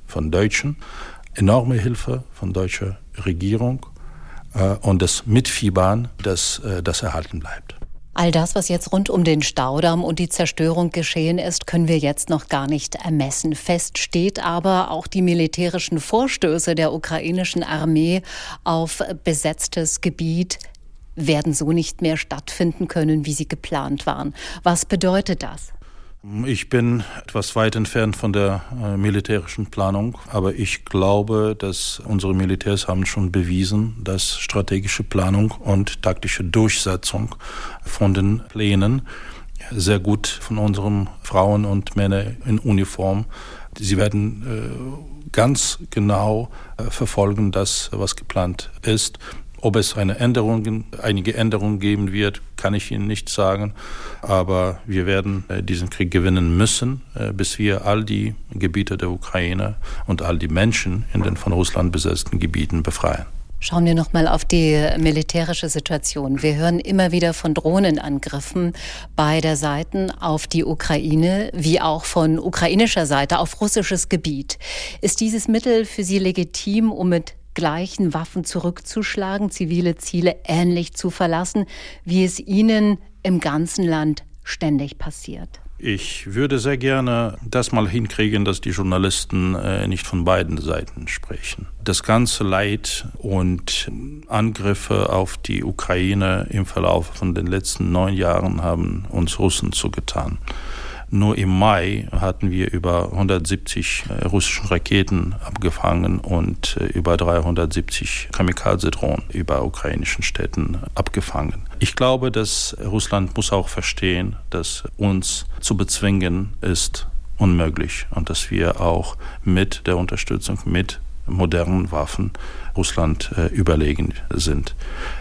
von Deutschen, enorme Hilfe von deutscher Regierung äh, und das Mitfiebern, dass äh, das erhalten bleibt. All das, was jetzt rund um den Staudamm und die Zerstörung geschehen ist, können wir jetzt noch gar nicht ermessen. Fest steht aber, auch die militärischen Vorstöße der ukrainischen Armee auf besetztes Gebiet werden so nicht mehr stattfinden können, wie sie geplant waren. Was bedeutet das? Ich bin etwas weit entfernt von der äh, militärischen Planung, aber ich glaube, dass unsere Militärs haben schon bewiesen, dass strategische Planung und taktische Durchsetzung von den Plänen sehr gut von unseren Frauen und Männern in Uniform. Sie werden äh, ganz genau äh, verfolgen, das, was geplant ist. Ob es eine Änderung, einige Änderungen geben wird, kann ich Ihnen nicht sagen. Aber wir werden äh, diesen Krieg gewinnen müssen, äh, bis wir all die Gebiete der Ukraine und all die Menschen in den von Russland besetzten Gebieten befreien. Schauen wir noch mal auf die militärische Situation. Wir hören immer wieder von Drohnenangriffen beider Seiten auf die Ukraine, wie auch von ukrainischer Seite auf russisches Gebiet. Ist dieses Mittel für Sie legitim, um mit gleichen Waffen zurückzuschlagen, zivile Ziele ähnlich zu verlassen, wie es Ihnen im ganzen Land ständig passiert? Ich würde sehr gerne das mal hinkriegen, dass die Journalisten äh, nicht von beiden Seiten sprechen. Das ganze Leid und Angriffe auf die Ukraine im Verlauf von den letzten neun Jahren haben uns Russen zugetan. Nur im Mai hatten wir über hundertsiebzig äh, russische Raketen abgefangen und äh, über dreihundertsiebzig Kamikaze-Drohnen über ukrainischen Städten abgefangen. Ich glaube, dass Russland muss auch verstehen, dass uns zu bezwingen ist unmöglich und dass wir auch mit der Unterstützung, mit modernen Waffen Russland äh, überlegen sind.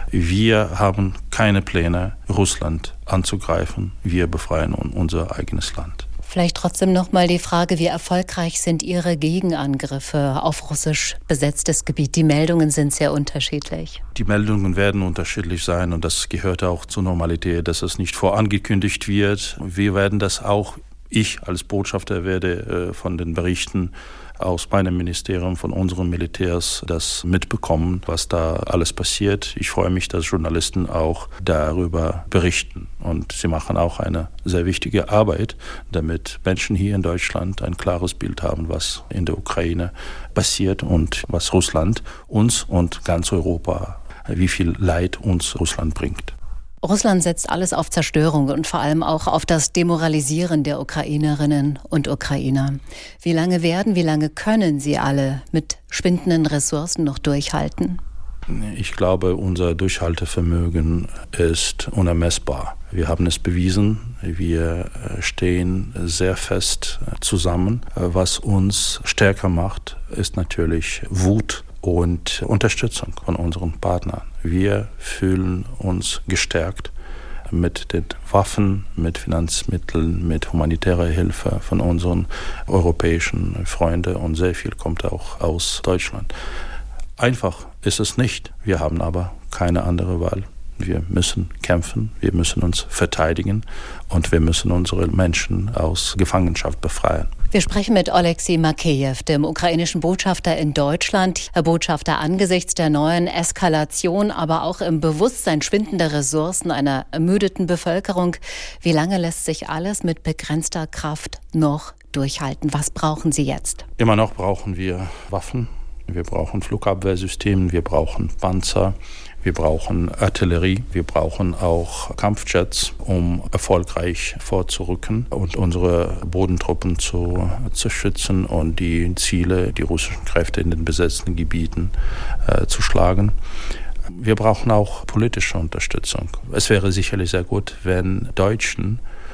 Wir haben keine Pläne, Russland anzugreifen. Wir befreien unser eigenes Land. Vielleicht trotzdem noch mal die Frage, wie erfolgreich sind Ihre Gegenangriffe auf russisch besetztes Gebiet? Die Meldungen sind sehr unterschiedlich. Die Meldungen werden unterschiedlich sein und das gehört auch zur Normalität, dass es nicht vorangekündigt wird. Wir werden das auch, ich als Botschafter werde äh, von den Berichten aus meinem Ministerium, von unseren Militärs das mitbekommen, was da alles passiert. Ich freue mich, dass Journalisten auch darüber berichten. Und sie machen auch eine sehr wichtige Arbeit, damit Menschen hier in Deutschland ein klares Bild haben, was in der Ukraine passiert und was Russland uns und ganz Europa, wie viel Leid uns Russland bringt. Russland setzt alles auf Zerstörung und vor allem auch auf das Demoralisieren der Ukrainerinnen und Ukrainer. Wie lange werden, wie lange können sie alle mit schwindenden Ressourcen noch durchhalten? Ich glaube, unser Durchhaltevermögen ist unermessbar. Wir haben es bewiesen. Wir stehen sehr fest zusammen. Was uns stärker macht, ist natürlich Wut und Unterstützung von unseren Partnern. Wir fühlen uns gestärkt mit den Waffen, mit Finanzmitteln, mit humanitärer Hilfe von unseren europäischen Freunden und sehr viel kommt auch aus Deutschland. Einfach ist es nicht. Wir haben aber keine andere Wahl. Wir müssen kämpfen, wir müssen uns verteidigen und wir müssen unsere Menschen aus Gefangenschaft befreien. Wir sprechen mit Oleksiy Makeyew, dem ukrainischen Botschafter in Deutschland. Herr Botschafter, angesichts der neuen Eskalation, aber auch im Bewusstsein schwindender Ressourcen einer ermüdeten Bevölkerung, wie lange lässt sich alles mit begrenzter Kraft noch durchhalten? Was brauchen Sie jetzt? Immer noch brauchen wir Waffen, wir brauchen Flugabwehrsysteme, wir brauchen Panzer. Wir brauchen Artillerie, wir brauchen auch Kampfjets, um erfolgreich vorzurücken und unsere Bodentruppen zu, zu schützen und die Ziele, die russischen Kräfte in den besetzten Gebieten äh, zu schlagen. Wir brauchen auch politische Unterstützung. Es wäre sicherlich sehr gut, wenn Deutschen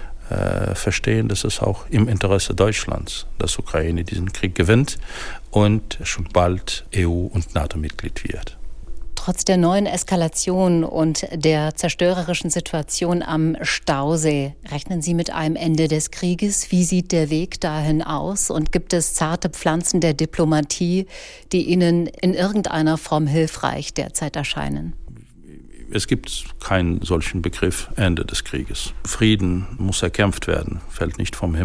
äh, verstehen, dass es auch im Interesse Deutschlands, dass Ukraine diesen Krieg gewinnt und schon bald E U- und NATO-Mitglied wird. Trotz der neuen Eskalation und der zerstörerischen Situation am Stausee, rechnen Sie mit einem Ende des Krieges? Wie sieht der Weg dahin aus? Und gibt es zarte Pflanzen der Diplomatie, die Ihnen in irgendeiner Form hilfreich derzeit erscheinen? Es gibt keinen solchen Begriff Ende des Krieges. Frieden muss erkämpft werden, fällt nicht vom Himmel.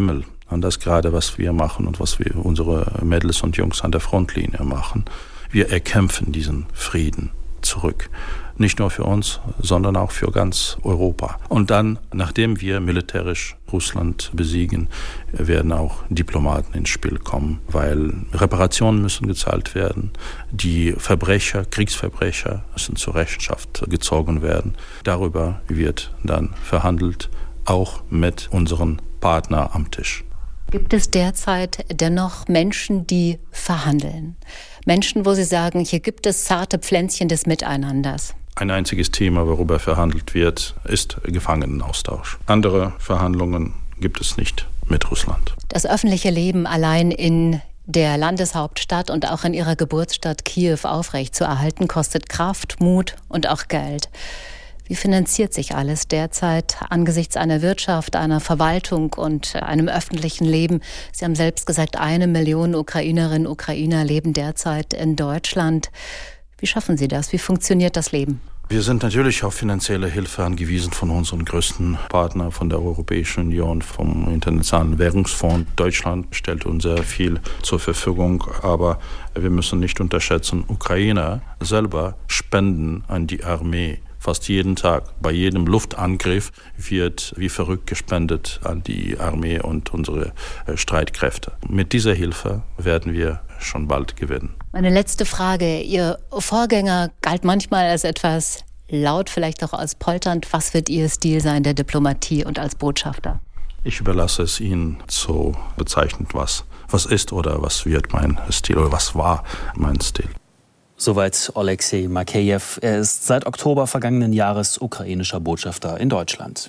Und das gerade, was wir machen und was wir unsere Mädels und Jungs an der Frontlinie machen. Wir erkämpfen diesen Frieden zurück. Nicht nur für uns, sondern auch für ganz Europa. Und dann, nachdem wir militärisch Russland besiegen, werden auch Diplomaten ins Spiel kommen, weil Reparationen müssen gezahlt werden. Die Verbrecher, Kriegsverbrecher müssen zur Rechenschaft gezogen werden. Darüber wird dann verhandelt, auch mit unseren Partnern am Tisch. Gibt es derzeit dennoch Menschen, die verhandeln? Menschen, wo Sie sagen, hier gibt es zarte Pflänzchen des Miteinanders? Ein einziges Thema, worüber verhandelt wird, ist Gefangenenaustausch. Andere Verhandlungen gibt es nicht mit Russland. Das öffentliche Leben allein in der Landeshauptstadt und auch in ihrer Geburtsstadt Kiew aufrechtzuerhalten, kostet Kraft, Mut und auch Geld. Wie finanziert sich alles derzeit angesichts einer Wirtschaft, einer Verwaltung und einem öffentlichen Leben? Sie haben selbst gesagt, eine Million Ukrainerinnen und Ukrainer leben derzeit in Deutschland. Wie schaffen Sie das? Wie funktioniert das Leben? Wir sind natürlich auf finanzielle Hilfe angewiesen von unseren größten Partnern, von der Europäischen Union, vom Internationalen Währungsfonds. Deutschland stellt uns sehr viel zur Verfügung, aber wir müssen nicht unterschätzen, Ukrainer selber spenden an die Armee. Fast jeden Tag, bei jedem Luftangriff wird wie verrückt gespendet an die Armee und unsere Streitkräfte. Mit dieser Hilfe werden wir schon bald gewinnen. Meine letzte Frage. Ihr Vorgänger galt manchmal als etwas laut, vielleicht auch als polternd. Was wird Ihr Stil sein der Diplomatie und als Botschafter? Ich überlasse es Ihnen zu bezeichnen, was, was ist oder was wird mein Stil oder was war mein Stil. Soweit Oleksiy Makeyev. Er ist seit Oktober vergangenen Jahres ukrainischer Botschafter in Deutschland.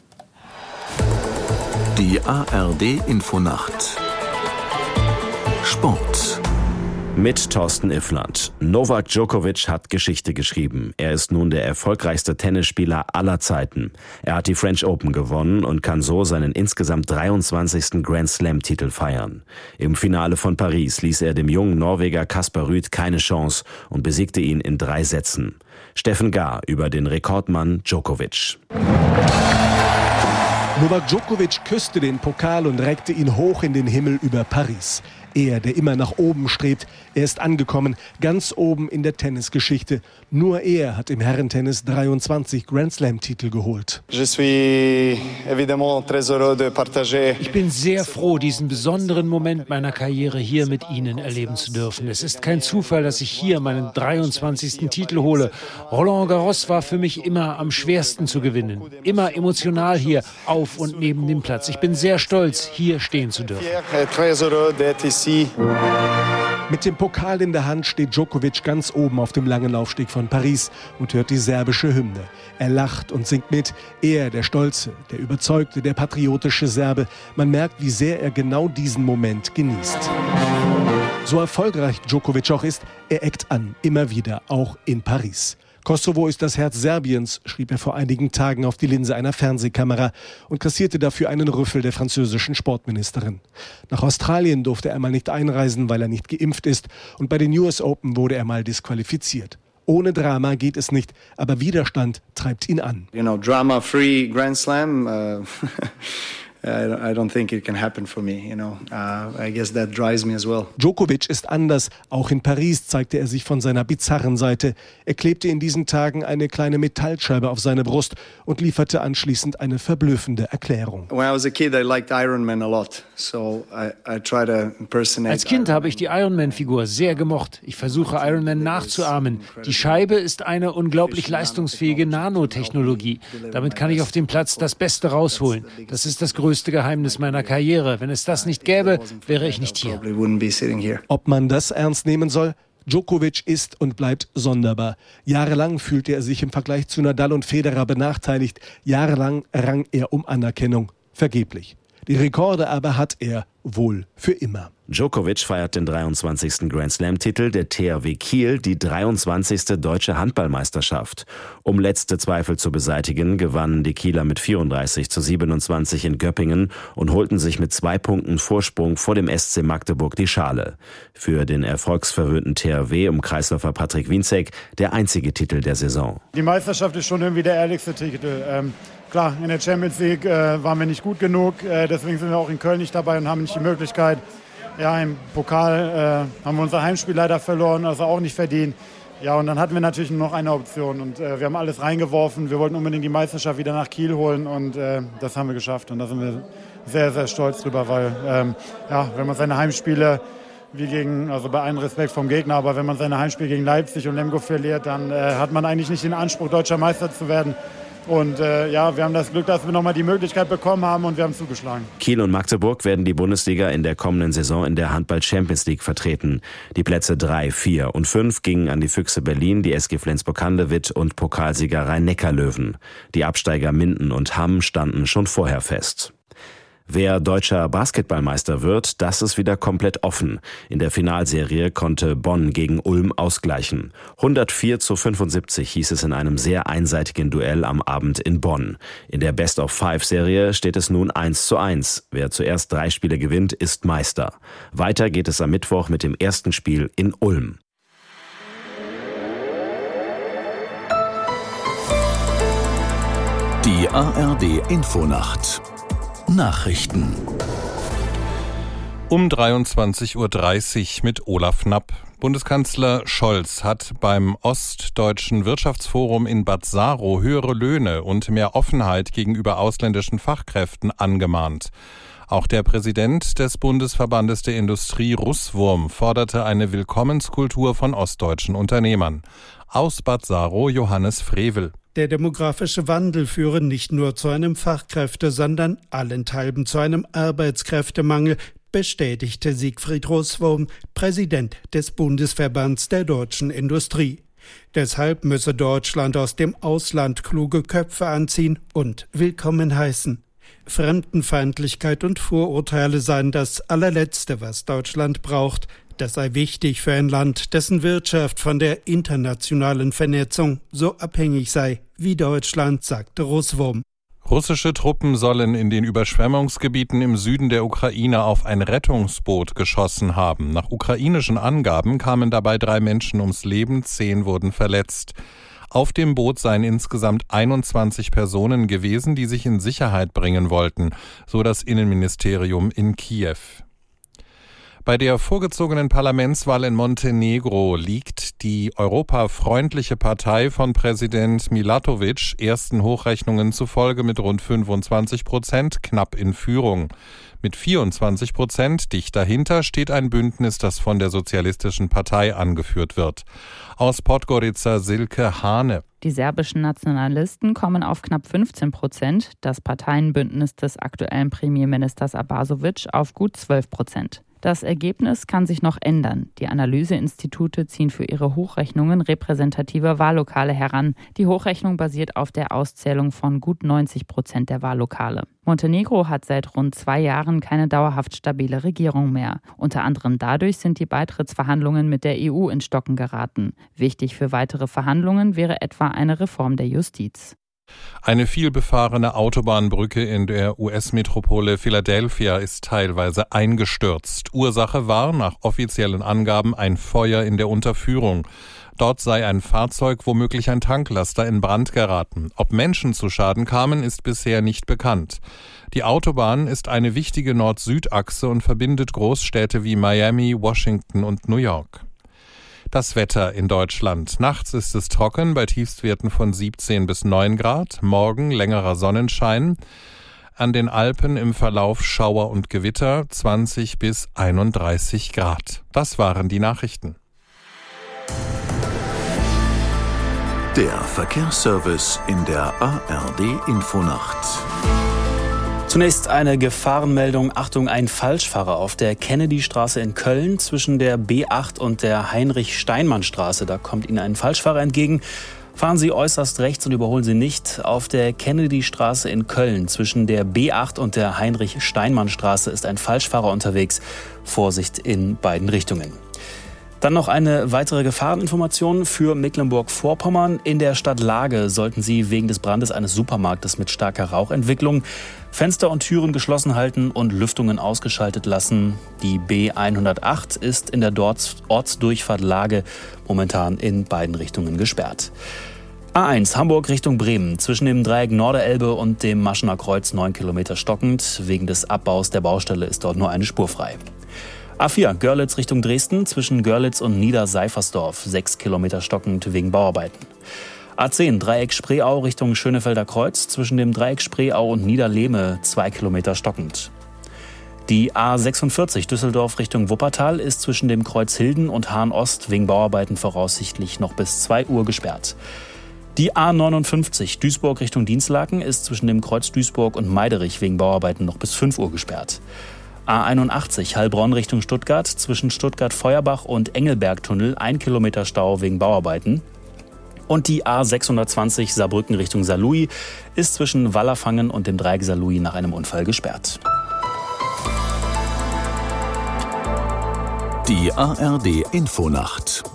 Die A R D-Infonacht. Sport. Mit Thorsten Iffland. Novak Djokovic hat Geschichte geschrieben. Er ist nun der erfolgreichste Tennisspieler aller Zeiten. Er hat die French Open gewonnen und kann so seinen insgesamt dreiundzwanzigsten Grand Slam-Titel feiern. Im Finale von Paris ließ er dem jungen Norweger Casper Ruud keine Chance und besiegte ihn in drei Sätzen. Steffen Gahr über den Rekordmann Djokovic. Novak Djokovic küsste den Pokal und reckte ihn hoch in den Himmel über Paris. Er, der immer nach oben strebt, er ist angekommen, ganz oben in der Tennisgeschichte. Nur er hat im Herrentennis dreiundzwanzig Grand-Slam-Titel geholt. Ich bin sehr froh, diesen besonderen Moment meiner Karriere hier mit Ihnen erleben zu dürfen. Es ist kein Zufall, dass ich hier meinen dreiundzwanzigsten Titel hole. Roland Garros war für mich immer am schwersten zu gewinnen. Immer emotional hier, auf und neben dem Platz. Ich bin sehr stolz, hier stehen zu dürfen. Mit dem Pokal in der Hand steht Djokovic ganz oben auf dem langen Laufsteg von Paris und hört die serbische Hymne. Er lacht und singt mit. Er, der stolze, der überzeugte, der patriotische Serbe. Man merkt, wie sehr er genau diesen Moment genießt. So erfolgreich Djokovic auch ist, er eckt an, immer wieder, auch in Paris. Kosovo ist das Herz Serbiens, schrieb er vor einigen Tagen auf die Linse einer Fernsehkamera und kassierte dafür einen Rüffel der französischen Sportministerin. Nach Australien durfte er mal nicht einreisen, weil er nicht geimpft ist, und bei den U S Open wurde er mal disqualifiziert. Ohne Drama geht es nicht, aber Widerstand treibt ihn an. You know, drama-free Grand Slam. Uh I don't think it can happen for me, you know. Uh, I guess that drives me as well. Djokovic ist anders. Auch in Paris zeigte er sich von seiner bizarren Seite. Er klebte in diesen Tagen eine kleine Metallscheibe auf seine Brust und lieferte anschließend eine verblüffende Erklärung. When I was a kid, I liked Iron Man a lot, so I, I try to impersonate. Als Kind habe ich die Iron Man-Figur sehr gemocht. Ich versuche Iron Man nachzuahmen. Die Scheibe ist eine unglaublich leistungsfähige Nanotechnologie. Damit kann ich auf dem Platz das Beste rausholen. Das ist das größte Geheimnis meiner Karriere. Wenn es das nicht gäbe, wäre ich nicht hier. Ob man das ernst nehmen soll? Djokovic ist und bleibt sonderbar. Jahrelang fühlte er sich im Vergleich zu Nadal und Federer benachteiligt. Jahrelang rang er um Anerkennung. Vergeblich. Die Rekorde aber hat er wohl für immer. Djokovic feiert den dreiundzwanzigsten Grand Slam-Titel, der T H W Kiel die dreiundzwanzigste deutsche Handballmeisterschaft. Um letzte Zweifel zu beseitigen, gewannen die Kieler mit vierunddreißig zu siebenundzwanzig in Göppingen und holten sich mit zwei Punkten Vorsprung vor dem S C Magdeburg die Schale. Für den erfolgsverwöhnten T H W um Kreisläufer Patrick Winzek der einzige Titel der Saison. Die Meisterschaft ist schon irgendwie der ehrlichste Titel. Ähm Klar, in der Champions League äh, waren wir nicht gut genug, äh, deswegen sind wir auch in Köln nicht dabei und haben nicht die Möglichkeit. Ja, im Pokal äh, haben wir unser Heimspiel leider verloren, also auch nicht verdient. Ja, und dann hatten wir natürlich nur noch eine Option und äh, wir haben alles reingeworfen. Wir wollten unbedingt die Meisterschaft wieder nach Kiel holen und äh, das haben wir geschafft. Und da sind wir sehr, sehr stolz drüber, weil ähm, ja, wenn man seine Heimspiele wie gegen, also bei allem Respekt vom Gegner, aber wenn man seine Heimspiele gegen Leipzig und Lemgo verliert, dann äh, hat man eigentlich nicht den Anspruch, deutscher Meister zu werden. Und äh, ja, wir haben das Glück, dass wir nochmal die Möglichkeit bekommen haben und wir haben zugeschlagen. Kiel und Magdeburg werden die Bundesliga in der kommenden Saison in der Handball-Champions League vertreten. Die Plätze drei, vier und fünf gingen an die Füchse Berlin, die S G Flensburg-Handewitt und Pokalsieger Rhein-Neckar-Löwen. Die Absteiger Minden und Hamm standen schon vorher fest. Wer deutscher Basketballmeister wird, das ist wieder komplett offen. In der Finalserie konnte Bonn gegen Ulm ausgleichen. hundertvier zu fünfundsiebzig hieß es in einem sehr einseitigen Duell am Abend in Bonn. In der Best-of-Five-Serie steht es nun eins zu eins. Wer zuerst drei Spiele gewinnt, ist Meister. Weiter geht es am Mittwoch mit dem ersten Spiel in Ulm. Die A R D-Infonacht Nachrichten. Um dreiundzwanzig Uhr dreißig mit Olaf Knapp. Bundeskanzler Scholz hat beim Ostdeutschen Wirtschaftsforum in Bad Saro höhere Löhne und mehr Offenheit gegenüber ausländischen Fachkräften angemahnt. Auch der Präsident des Bundesverbandes der Industrie Russwurm forderte eine Willkommenskultur von ostdeutschen Unternehmern. Aus Bad Saro Johannes Frevel. Der demografische Wandel führe nicht nur zu einem Fachkräfte-, sondern allenthalben zu einem Arbeitskräftemangel, bestätigte Siegfried Russwurm, Präsident des Bundesverbands der deutschen Industrie. Deshalb müsse Deutschland aus dem Ausland kluge Köpfe anziehen und willkommen heißen. Fremdenfeindlichkeit und Vorurteile seien das allerletzte, was Deutschland braucht. Das sei wichtig für ein Land, dessen Wirtschaft von der internationalen Vernetzung so abhängig sei wie Deutschland, sagte Russwurm. Russische Truppen sollen in den Überschwemmungsgebieten im Süden der Ukraine auf ein Rettungsboot geschossen haben. Nach ukrainischen Angaben kamen dabei drei Menschen ums Leben, zehn wurden verletzt. Auf dem Boot seien insgesamt einundzwanzig Personen gewesen, die sich in Sicherheit bringen wollten, so das Innenministerium in Kiew. Bei der vorgezogenen Parlamentswahl in Montenegro liegt die europafreundliche Partei von Präsident Milatovic ersten Hochrechnungen zufolge mit rund fünfundzwanzig Prozent knapp in Führung. Mit vierundzwanzig Prozent dicht dahinter steht ein Bündnis, das von der Sozialistischen Partei angeführt wird. Aus Podgorica Silke Hane. Die serbischen Nationalisten kommen auf knapp fünfzehn Prozent, das Parteienbündnis des aktuellen Premierministers Abasovic auf gut zwölf Prozent. Das Ergebnis kann sich noch ändern. Die Analyseinstitute ziehen für ihre Hochrechnungen repräsentative Wahllokale heran. Die Hochrechnung basiert auf der Auszählung von gut neunzig Prozent der Wahllokale. Montenegro hat seit rund zwei Jahren keine dauerhaft stabile Regierung mehr. Unter anderem dadurch sind die Beitrittsverhandlungen mit der E U ins Stocken geraten. Wichtig für weitere Verhandlungen wäre etwa eine Reform der Justiz. Eine vielbefahrene Autobahnbrücke in der U S-Metropole Philadelphia ist teilweise eingestürzt. Ursache war nach offiziellen Angaben ein Feuer in der Unterführung. Dort sei ein Fahrzeug, womöglich ein Tanklaster, in Brand geraten. Ob Menschen zu Schaden kamen, ist bisher nicht bekannt. Die Autobahn ist eine wichtige Nord-Süd-Achse und verbindet Großstädte wie Miami, Washington und New York. Das Wetter in Deutschland. Nachts ist es trocken bei Tiefstwerten von siebzehn bis neun Grad. Morgen längerer Sonnenschein. An den Alpen im Verlauf Schauer und Gewitter zwanzig bis einunddreißig Grad. Das waren die Nachrichten. Der Verkehrsservice in der A R D-Infonacht. Zunächst eine Gefahrenmeldung. Achtung, ein Falschfahrer auf der Kennedystraße in Köln zwischen der B acht und der Heinrich-Steinmann-Straße. Da kommt Ihnen ein Falschfahrer entgegen. Fahren Sie äußerst rechts und überholen Sie nicht. Auf der Kennedy-Straße in Köln zwischen der B acht und der Heinrich-Steinmann-Straße ist ein Falschfahrer unterwegs. Vorsicht in beiden Richtungen. Dann noch eine weitere Gefahreninformation für Mecklenburg-Vorpommern. In der Stadt Lage sollten Sie wegen des Brandes eines Supermarktes mit starker Rauchentwicklung Fenster und Türen geschlossen halten und Lüftungen ausgeschaltet lassen. Die B hundertacht ist in der Ortsdurchfahrt Lage momentan in beiden Richtungen gesperrt. A eins Hamburg Richtung Bremen. Zwischen dem Dreieck Norderelbe und dem Maschener Kreuz neun Kilometer stockend. Wegen des Abbaus der Baustelle ist dort nur eine Spur frei. A vier Görlitz Richtung Dresden, zwischen Görlitz und Niederseifersdorf, sechs Kilometer stockend wegen Bauarbeiten. A zehn Dreieck Spreeau Richtung Schönefelder Kreuz, zwischen dem Dreieck Spreeau und Niederlehme, zwei Kilometer stockend. Die A sechsundvierzig Düsseldorf Richtung Wuppertal ist zwischen dem Kreuz Hilden und Hahn Ost wegen Bauarbeiten voraussichtlich noch bis zwei Uhr gesperrt. Die A neunundfünfzig Duisburg Richtung Dinslaken ist zwischen dem Kreuz Duisburg und Meiderich wegen Bauarbeiten noch bis fünf Uhr gesperrt. A einundachtzig Heilbronn Richtung Stuttgart, zwischen Stuttgart-Feuerbach und Engelbergtunnel ein Kilometer Stau wegen Bauarbeiten. Und die A sechshundertzwanzig Saarbrücken Richtung Saarlouis ist zwischen Wallerfangen und dem Dreieck Saarlouis nach einem Unfall gesperrt. Die A R D Infonacht.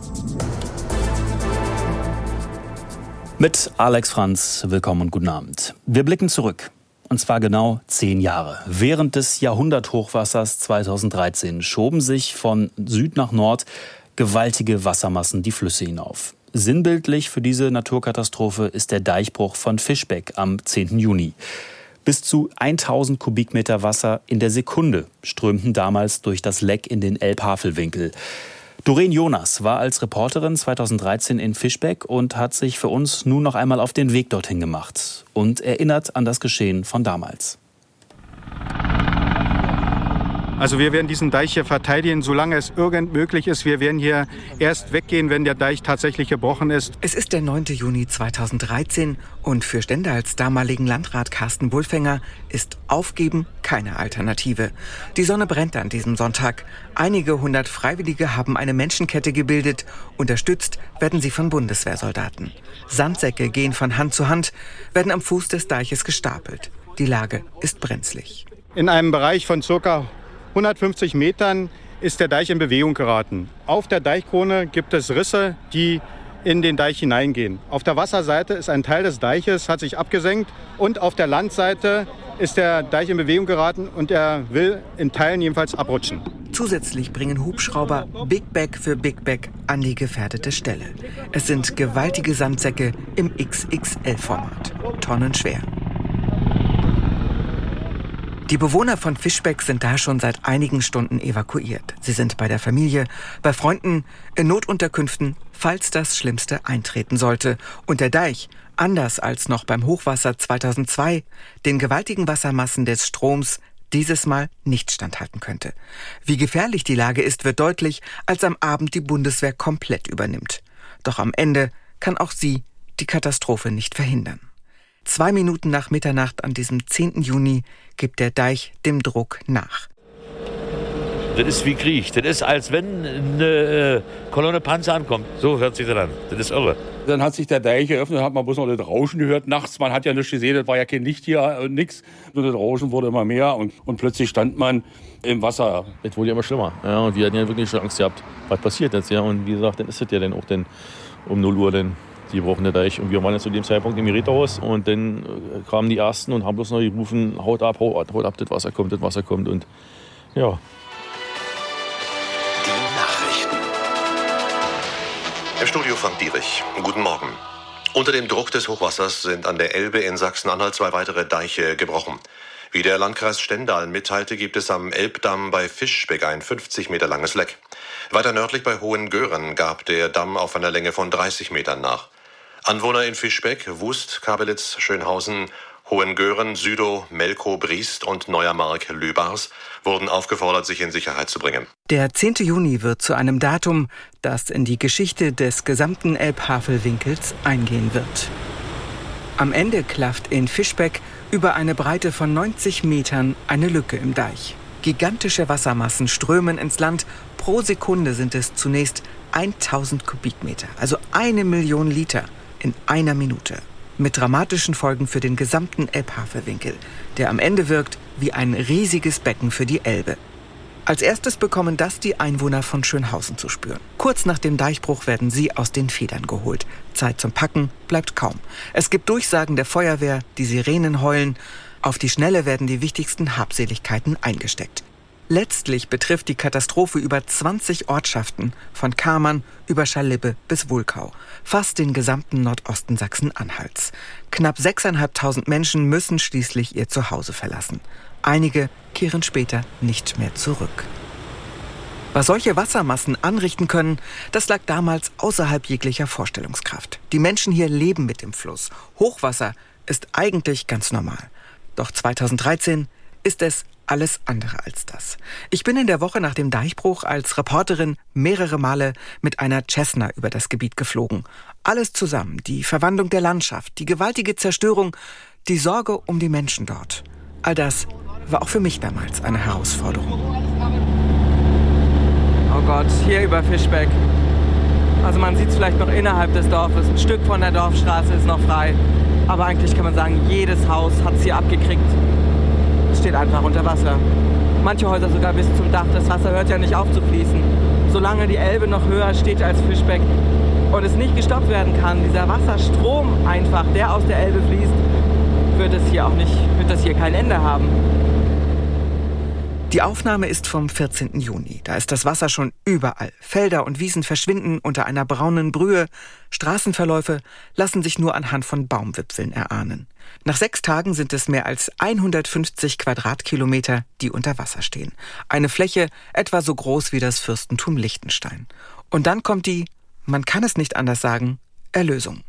Mit Alex Franz, willkommen und guten Abend. Wir blicken zurück. Und zwar genau zehn Jahre. Während des Jahrhunderthochwassers zweitausenddreizehn schoben sich von Süd nach Nord gewaltige Wassermassen die Flüsse hinauf. Sinnbildlich für diese Naturkatastrophe ist der Deichbruch von Fischbeck am zehnten Juni. Bis zu tausend Kubikmeter Wasser in der Sekunde strömten damals durch das Leck in den Elbhavelwinkel. Doreen Jonas war als Reporterin zweitausenddreizehn in Fischbeck und hat sich für uns nun noch einmal auf den Weg dorthin gemacht und erinnert an das Geschehen von damals. Also wir werden diesen Deich hier verteidigen, solange es irgend möglich ist. Wir werden hier erst weggehen, wenn der Deich tatsächlich gebrochen ist. Es ist der neunte Juni zweitausenddreizehn und für Stendals damaligen Landrat Carsten Bulfenger ist Aufgeben keine Alternative. Die Sonne brennt an diesem Sonntag. Einige hundert Freiwillige haben eine Menschenkette gebildet. Unterstützt werden sie von Bundeswehrsoldaten. Sandsäcke gehen von Hand zu Hand, werden am Fuß des Deiches gestapelt. Die Lage ist brenzlig. In einem Bereich von circa hundertfünfzig Metern ist der Deich in Bewegung geraten. Auf der Deichkrone gibt es Risse, die in den Deich hineingehen. Auf der Wasserseite ist ein Teil des Deiches, hat sich abgesenkt, und auf der Landseite ist der Deich in Bewegung geraten und er will in Teilen jedenfalls abrutschen. Zusätzlich bringen Hubschrauber Big Bag für Big Bag an die gefährdete Stelle. Es sind gewaltige Sandsäcke im X X L-Format, tonnenschwer. Die Bewohner von Fischbeck sind da schon seit einigen Stunden evakuiert. Sie sind bei der Familie, bei Freunden, in Notunterkünften, falls das Schlimmste eintreten sollte. Und der Deich, anders als noch beim Hochwasser zweitausendzwei, den gewaltigen Wassermassen des Stroms dieses Mal nicht standhalten könnte. Wie gefährlich die Lage ist, wird deutlich, als am Abend die Bundeswehr komplett übernimmt. Doch am Ende kann auch sie die Katastrophe nicht verhindern. Zwei Minuten nach Mitternacht an diesem zehnten Juni gibt der Deich dem Druck nach. Das ist wie Krieg. Das ist, als wenn eine Kolonne Panzer ankommt. So hört sich das an. Das ist irre. Dann hat sich der Deich geöffnet, hat man bloß noch das Rauschen gehört nachts. Man hat ja nichts gesehen, das war ja kein Licht hier und nichts. Nur das Rauschen wurde immer mehr und, und plötzlich stand man im Wasser. Es wurde ja immer schlimmer. Ja, und wir hatten ja wirklich schon Angst gehabt, was passiert jetzt. Ja? Und wie gesagt, dann ist es ja dann auch dann um null Uhr dann. Die brauchen den Deich. Und wir waren jetzt zu dem Zeitpunkt im Gerätehaus. Und dann kamen die Ersten und haben bloß noch gerufen, haut ab, haut, haut ab, das Wasser kommt, das Wasser kommt. Und ja. Die Nachrichten. Im Studio Frank Dierich. Guten Morgen. Unter dem Druck des Hochwassers sind an der Elbe in Sachsen-Anhalt zwei weitere Deiche gebrochen. Wie der Landkreis Stendal mitteilte, gibt es am Elbdamm bei Fischbeck ein fünfzig Meter langes Leck. Weiter nördlich bei Hohengören gab der Damm auf einer Länge von dreißig Metern nach. Anwohner in Fischbeck, Wust, Kabelitz, Schönhausen, Hohengören, Südow, Melkow, Briest und Neuermark, Lübars wurden aufgefordert, sich in Sicherheit zu bringen. Der zehnte Juni wird zu einem Datum, das in die Geschichte des gesamten Elbhavelwinkels eingehen wird. Am Ende klafft in Fischbeck über eine Breite von neunzig Metern eine Lücke im Deich. Gigantische Wassermassen strömen ins Land. Pro Sekunde sind es zunächst tausend Kubikmeter, also eine Million Liter. in einer Minute. Mit dramatischen Folgen für den gesamten Elbhavelwinkel, der am Ende wirkt wie ein riesiges Becken für die Elbe. Als erstes bekommen das die Einwohner von Schönhausen zu spüren. Kurz nach dem Deichbruch werden sie aus den Federn geholt. Zeit zum Packen bleibt kaum. Es gibt Durchsagen der Feuerwehr, die Sirenen heulen. Auf die Schnelle werden die wichtigsten Habseligkeiten eingesteckt. Letztlich betrifft die Katastrophe über zwanzig Ortschaften, von Kamern über Schalippe bis Wulkau, fast den gesamten Nordosten Sachsen-Anhalts. Knapp sechstausendfünfhundert Menschen müssen schließlich ihr Zuhause verlassen. Einige kehren später nicht mehr zurück. Was solche Wassermassen anrichten können, das lag damals außerhalb jeglicher Vorstellungskraft. Die Menschen hier leben mit dem Fluss. Hochwasser ist eigentlich ganz normal. Doch zweitausenddreizehn ist es alles andere als das. Ich bin in der Woche nach dem Deichbruch als Reporterin mehrere Male mit einer Cessna über das Gebiet geflogen. Alles zusammen, die Verwandlung der Landschaft, die gewaltige Zerstörung, die Sorge um die Menschen dort. All das war auch für mich damals eine Herausforderung. Oh Gott, hier über Fischbeck. Also man sieht es vielleicht noch innerhalb des Dorfes. Ein Stück von der Dorfstraße ist noch frei. Aber eigentlich kann man sagen, jedes Haus hat es hier abgekriegt. Es steht einfach unter Wasser. Manche Häuser sogar bis zum Dach. Das Wasser hört ja nicht auf zu fließen. Solange die Elbe noch höher steht als Fischbeck und es nicht gestoppt werden kann, dieser Wasserstrom einfach, der aus der Elbe fließt, wird es hier auch nicht, wird das hier kein Ende haben. Die Aufnahme ist vom vierzehnten Juni. Da ist das Wasser schon überall. Felder und Wiesen verschwinden unter einer braunen Brühe. Straßenverläufe lassen sich nur anhand von Baumwipfeln erahnen. Nach sechs Tagen sind es mehr als hundertfünfzig Quadratkilometer, die unter Wasser stehen. Eine Fläche etwa so groß wie das Fürstentum Liechtenstein. Und dann kommt die, man kann es nicht anders sagen, Erlösung.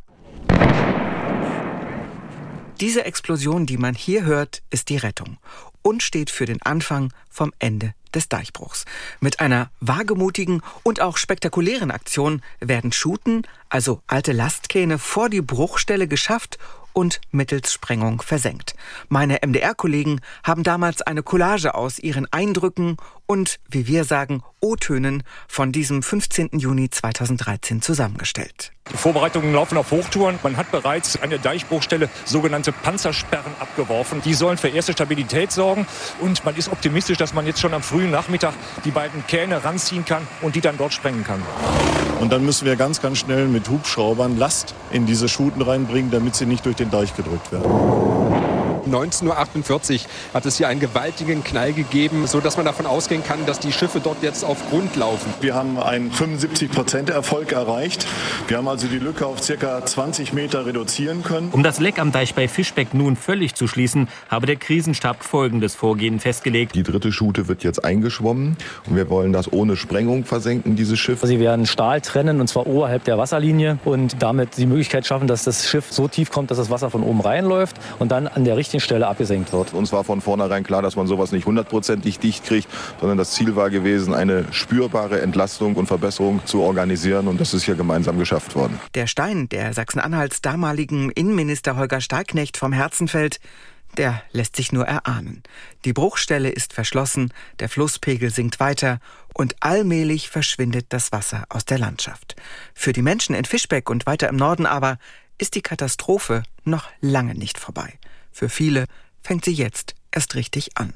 Diese Explosion, die man hier hört, ist die Rettung und steht für den Anfang vom Ende des Deichbruchs. Mit einer wagemutigen und auch spektakulären Aktion werden Schuten, also alte Lastkähne, vor die Bruchstelle geschafft und mittels Sprengung versenkt. Meine M D R-Kollegen haben damals eine Collage aus ihren Eindrücken und, wie wir sagen, O-Tönen von diesem fünfzehnten Juni zweitausenddreizehn zusammengestellt. Die Vorbereitungen laufen auf Hochtouren. Man hat bereits an der Deichbruchstelle sogenannte Panzersperren abgeworfen. Die sollen für erste Stabilität sorgen. Und man ist optimistisch, dass man jetzt schon am frühen Nachmittag die beiden Kähne ranziehen kann und die dann dort sprengen kann. Und dann müssen wir ganz, ganz schnell mit Hubschraubern Last in diese Schuten reinbringen, damit sie nicht durch den Deich gedrückt werden. neunzehn Uhr achtundvierzig hat es hier einen gewaltigen Knall gegeben, sodass man davon ausgehen kann, dass die Schiffe dort jetzt auf Grund laufen. Wir haben einen fünfundsiebzig Prozent Erfolg erreicht. Wir haben also die Lücke auf ca. zwanzig Meter reduzieren können. Um das Leck am Deich bei Fischbeck nun völlig zu schließen, habe der Krisenstab folgendes Vorgehen festgelegt. Die dritte Schute wird jetzt eingeschwommen und wir wollen das ohne Sprengung versenken, dieses Schiff. Sie werden Stahl trennen, und zwar oberhalb der Wasserlinie, und damit die Möglichkeit schaffen, dass das Schiff so tief kommt, dass das Wasser von oben reinläuft und dann an der richtigen Stelle abgesenkt wird. Uns war von vornherein klar, dass man sowas nicht hundertprozentig dicht kriegt, sondern das Ziel war gewesen, eine spürbare Entlastung und Verbesserung zu organisieren, und das ist hier gemeinsam geschafft worden. Der Stein, der Sachsen-Anhalts damaligen Innenminister Holger Stahlknecht vom Herzen fällt, der lässt sich nur erahnen. Die Bruchstelle ist verschlossen, der Flusspegel sinkt weiter und allmählich verschwindet das Wasser aus der Landschaft. Für die Menschen in Fischbeck und weiter im Norden aber ist die Katastrophe noch lange nicht vorbei. Für viele fängt sie jetzt erst richtig an.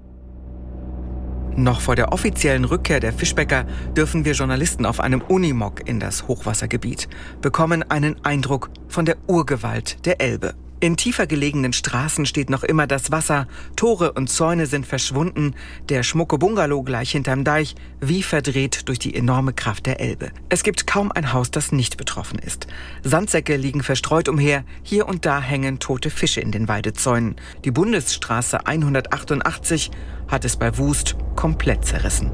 Noch vor der offiziellen Rückkehr der Fischbecker dürfen wir Journalisten auf einem Unimog in das Hochwassergebiet, bekommen einen Eindruck von der Urgewalt der Elbe. In tiefer gelegenen Straßen steht noch immer das Wasser, Tore und Zäune sind verschwunden, der schmucke Bungalow gleich hinterm Deich, wie verdreht durch die enorme Kraft der Elbe. Es gibt kaum ein Haus, das nicht betroffen ist. Sandsäcke liegen verstreut umher, hier und da hängen tote Fische in den Weidezäunen. Die Bundesstraße hundertachtundachtzig hat es bei Wust komplett zerrissen.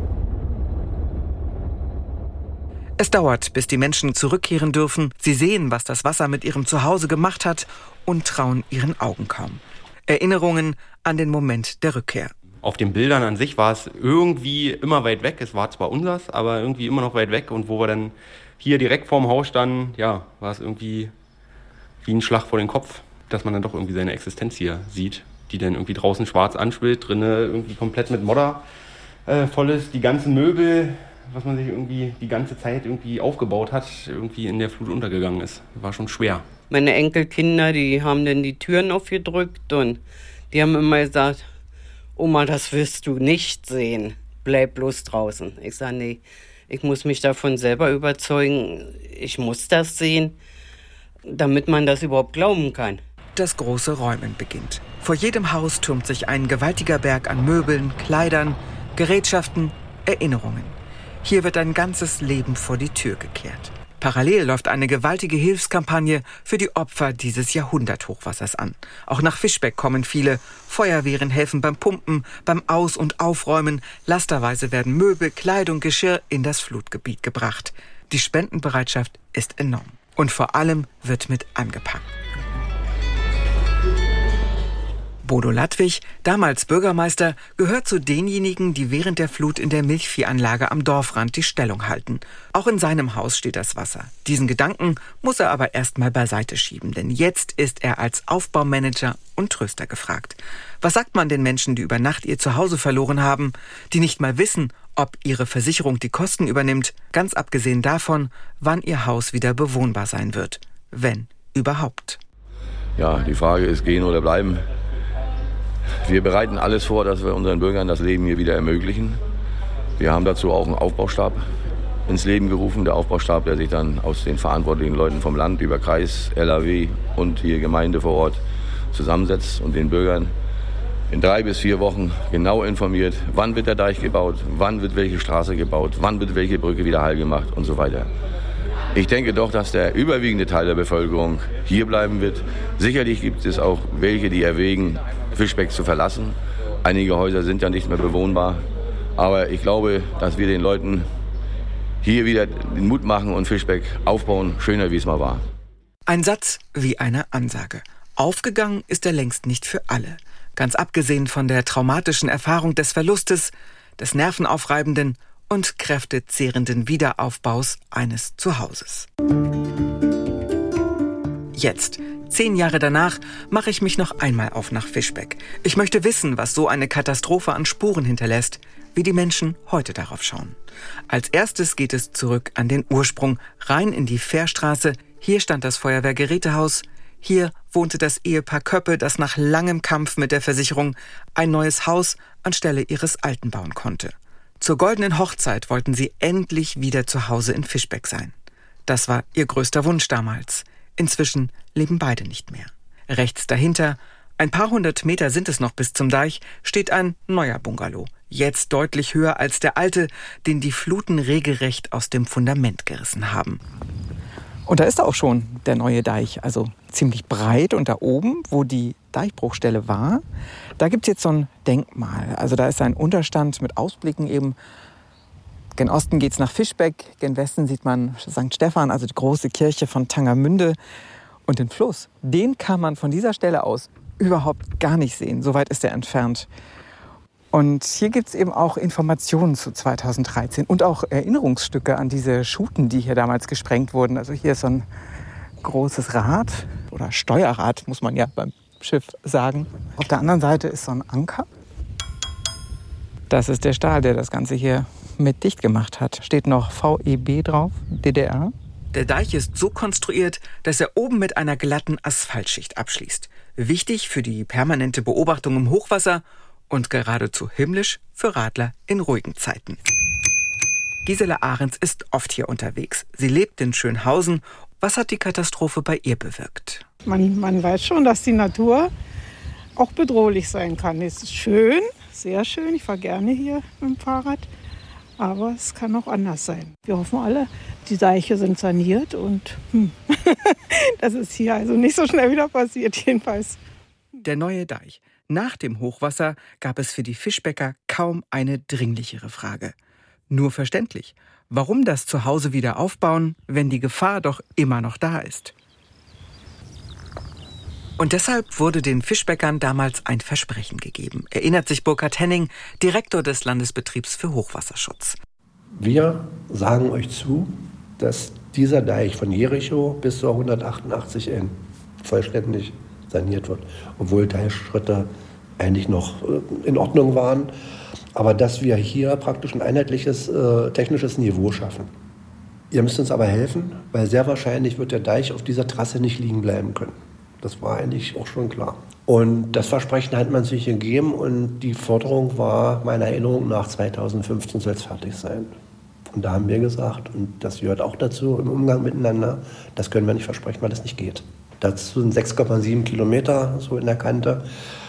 Es dauert, bis die Menschen zurückkehren dürfen. Sie sehen, was das Wasser mit ihrem Zuhause gemacht hat und trauen ihren Augen kaum. Erinnerungen an den Moment der Rückkehr. Auf den Bildern an sich war es irgendwie immer weit weg. Es war zwar unseres, aber irgendwie immer noch weit weg. Und wo wir dann hier direkt vorm Haus standen, ja, war es irgendwie wie ein Schlag vor den Kopf, dass man dann doch irgendwie seine Existenz hier sieht, die dann irgendwie draußen schwarz anschwillt, drinnen irgendwie komplett mit Modder äh, voll ist. Die ganzen Möbel was man sich irgendwie die ganze Zeit irgendwie aufgebaut hat, irgendwie in der Flut untergegangen ist. War schon schwer. Meine Enkelkinder, die haben dann die Türen aufgedrückt und die haben immer gesagt, Oma, das wirst du nicht sehen. Bleib bloß draußen. Ich sage, nee, ich muss mich davon selber überzeugen. Ich muss das sehen, damit man das überhaupt glauben kann. Das große Räumen beginnt. Vor jedem Haus türmt sich ein gewaltiger Berg an Möbeln, Kleidern, Gerätschaften, Erinnerungen. Hier wird ein ganzes Leben vor die Tür gekehrt. Parallel läuft eine gewaltige Hilfskampagne für die Opfer dieses Jahrhunderthochwassers an. Auch nach Fischbeck kommen viele. Feuerwehren helfen beim Pumpen, beim Aus- und Aufräumen. Lasterweise werden Möbel, Kleidung, Geschirr in das Flutgebiet gebracht. Die Spendenbereitschaft ist enorm. Und vor allem wird mit angepackt. Bodo Ladwig, damals Bürgermeister, gehört zu denjenigen, die während der Flut in der Milchviehanlage am Dorfrand die Stellung halten. Auch in seinem Haus steht das Wasser. Diesen Gedanken muss er aber erst mal beiseite schieben, denn jetzt ist er als Aufbaumanager und Tröster gefragt. Was sagt man den Menschen, die über Nacht ihr Zuhause verloren haben, die nicht mal wissen, ob ihre Versicherung die Kosten übernimmt, ganz abgesehen davon, wann ihr Haus wieder bewohnbar sein wird, wenn überhaupt? Ja, die Frage ist, gehen oder bleiben. Wir bereiten alles vor, dass wir unseren Bürgern das Leben hier wieder ermöglichen. Wir haben dazu auch einen Aufbaustab ins Leben gerufen. Der Aufbaustab, der sich dann aus den verantwortlichen Leuten vom Land über Kreis, L A W und hier Gemeinde vor Ort zusammensetzt und den Bürgern in drei bis vier Wochen genau informiert, wann wird der Deich gebaut, wann wird welche Straße gebaut, wann wird welche Brücke wieder heil gemacht und so weiter. Ich denke doch, dass der überwiegende Teil der Bevölkerung hier bleiben wird. Sicherlich gibt es auch welche, die erwägen, Fischbeck zu verlassen. Einige Häuser sind ja nicht mehr bewohnbar. Aber ich glaube, dass wir den Leuten hier wieder den Mut machen und Fischbeck aufbauen, schöner wie es mal war. Ein Satz wie eine Ansage. Aufgegangen ist er längst nicht für alle. Ganz abgesehen von der traumatischen Erfahrung des Verlustes, des nervenaufreibenden und kräftezehrenden Wiederaufbaus eines Zuhauses. Jetzt, zehn Jahre danach, mache ich mich noch einmal auf nach Fischbeck. Ich möchte wissen, was so eine Katastrophe an Spuren hinterlässt, wie die Menschen heute darauf schauen. Als erstes geht es zurück an den Ursprung, rein in die Fährstraße. Hier stand das Feuerwehrgerätehaus. Hier wohnte das Ehepaar Köppe, das nach langem Kampf mit der Versicherung ein neues Haus anstelle ihres alten bauen konnte. Zur goldenen Hochzeit wollten sie endlich wieder zu Hause in Fischbeck sein. Das war ihr größter Wunsch damals. Inzwischen leben beide nicht mehr. Rechts dahinter, ein paar hundert Meter sind es noch bis zum Deich, steht ein neuer Bungalow. Jetzt deutlich höher als der alte, den die Fluten regelrecht aus dem Fundament gerissen haben. Und da ist auch schon der neue Deich, also ziemlich breit. Und da oben, wo die Deichbruchstelle war, da gibt es jetzt so ein Denkmal. Also da ist ein Unterstand mit Ausblicken eben. Gen Osten geht es nach Fischbeck, gen Westen sieht man Sankt Stephan, also die große Kirche von Tangermünde. Und den Fluss, den kann man von dieser Stelle aus überhaupt gar nicht sehen. So weit ist er entfernt. Und hier gibt es eben auch Informationen zu zweitausenddreizehn und auch Erinnerungsstücke an diese Schuten, die hier damals gesprengt wurden. Also hier ist so ein großes Rad oder Steuerrad, muss man ja beim Schiff sagen. Auf der anderen Seite ist so ein Anker. Das ist der Stahl, der das Ganze hier mit dicht gemacht hat. Steht noch V E B drauf, D D R. Der Deich ist so konstruiert, dass er oben mit einer glatten Asphaltschicht abschließt. Wichtig für die permanente Beobachtung im Hochwasser und geradezu himmlisch für Radler in ruhigen Zeiten. Gisela Ahrens ist oft hier unterwegs. Sie lebt in Schönhausen. Was hat die Katastrophe bei ihr bewirkt? Man, man weiß schon, dass die Natur auch bedrohlich sein kann. Es ist schön, sehr schön. Ich fahre gerne hier mit dem Fahrrad. Aber es kann auch anders sein. Wir hoffen alle, die Deiche sind saniert und hm, das ist hier also nicht so schnell wieder passiert jedenfalls. Der neue Deich. Nach dem Hochwasser gab es für die Fischbecker kaum eine dringlichere Frage. Nur verständlich. Warum das Zuhause wieder aufbauen, wenn die Gefahr doch immer noch da ist? Und deshalb wurde den Fischbeckern damals ein Versprechen gegeben, erinnert sich Burkhard Henning, Direktor des Landesbetriebs für Hochwasserschutz. Wir sagen euch zu, dass dieser Deich von Jericho bis zur hundertachtundachtzig N vollständig saniert wird, obwohl Teilschritte eigentlich noch in Ordnung waren. Aber dass wir hier praktisch ein einheitliches äh, technisches Niveau schaffen. Ihr müsst uns aber helfen, weil sehr wahrscheinlich wird der Deich auf dieser Trasse nicht liegen bleiben können. Das war eigentlich auch schon klar. Und das Versprechen hat man sich gegeben und die Forderung war, meiner Erinnerung nach, zweitausendfünfzehn soll es fertig sein. Und da haben wir gesagt, und das gehört auch dazu im Umgang miteinander, das können wir nicht versprechen, weil das nicht geht. Dazu sind sechs Komma sieben Kilometer so in der Kante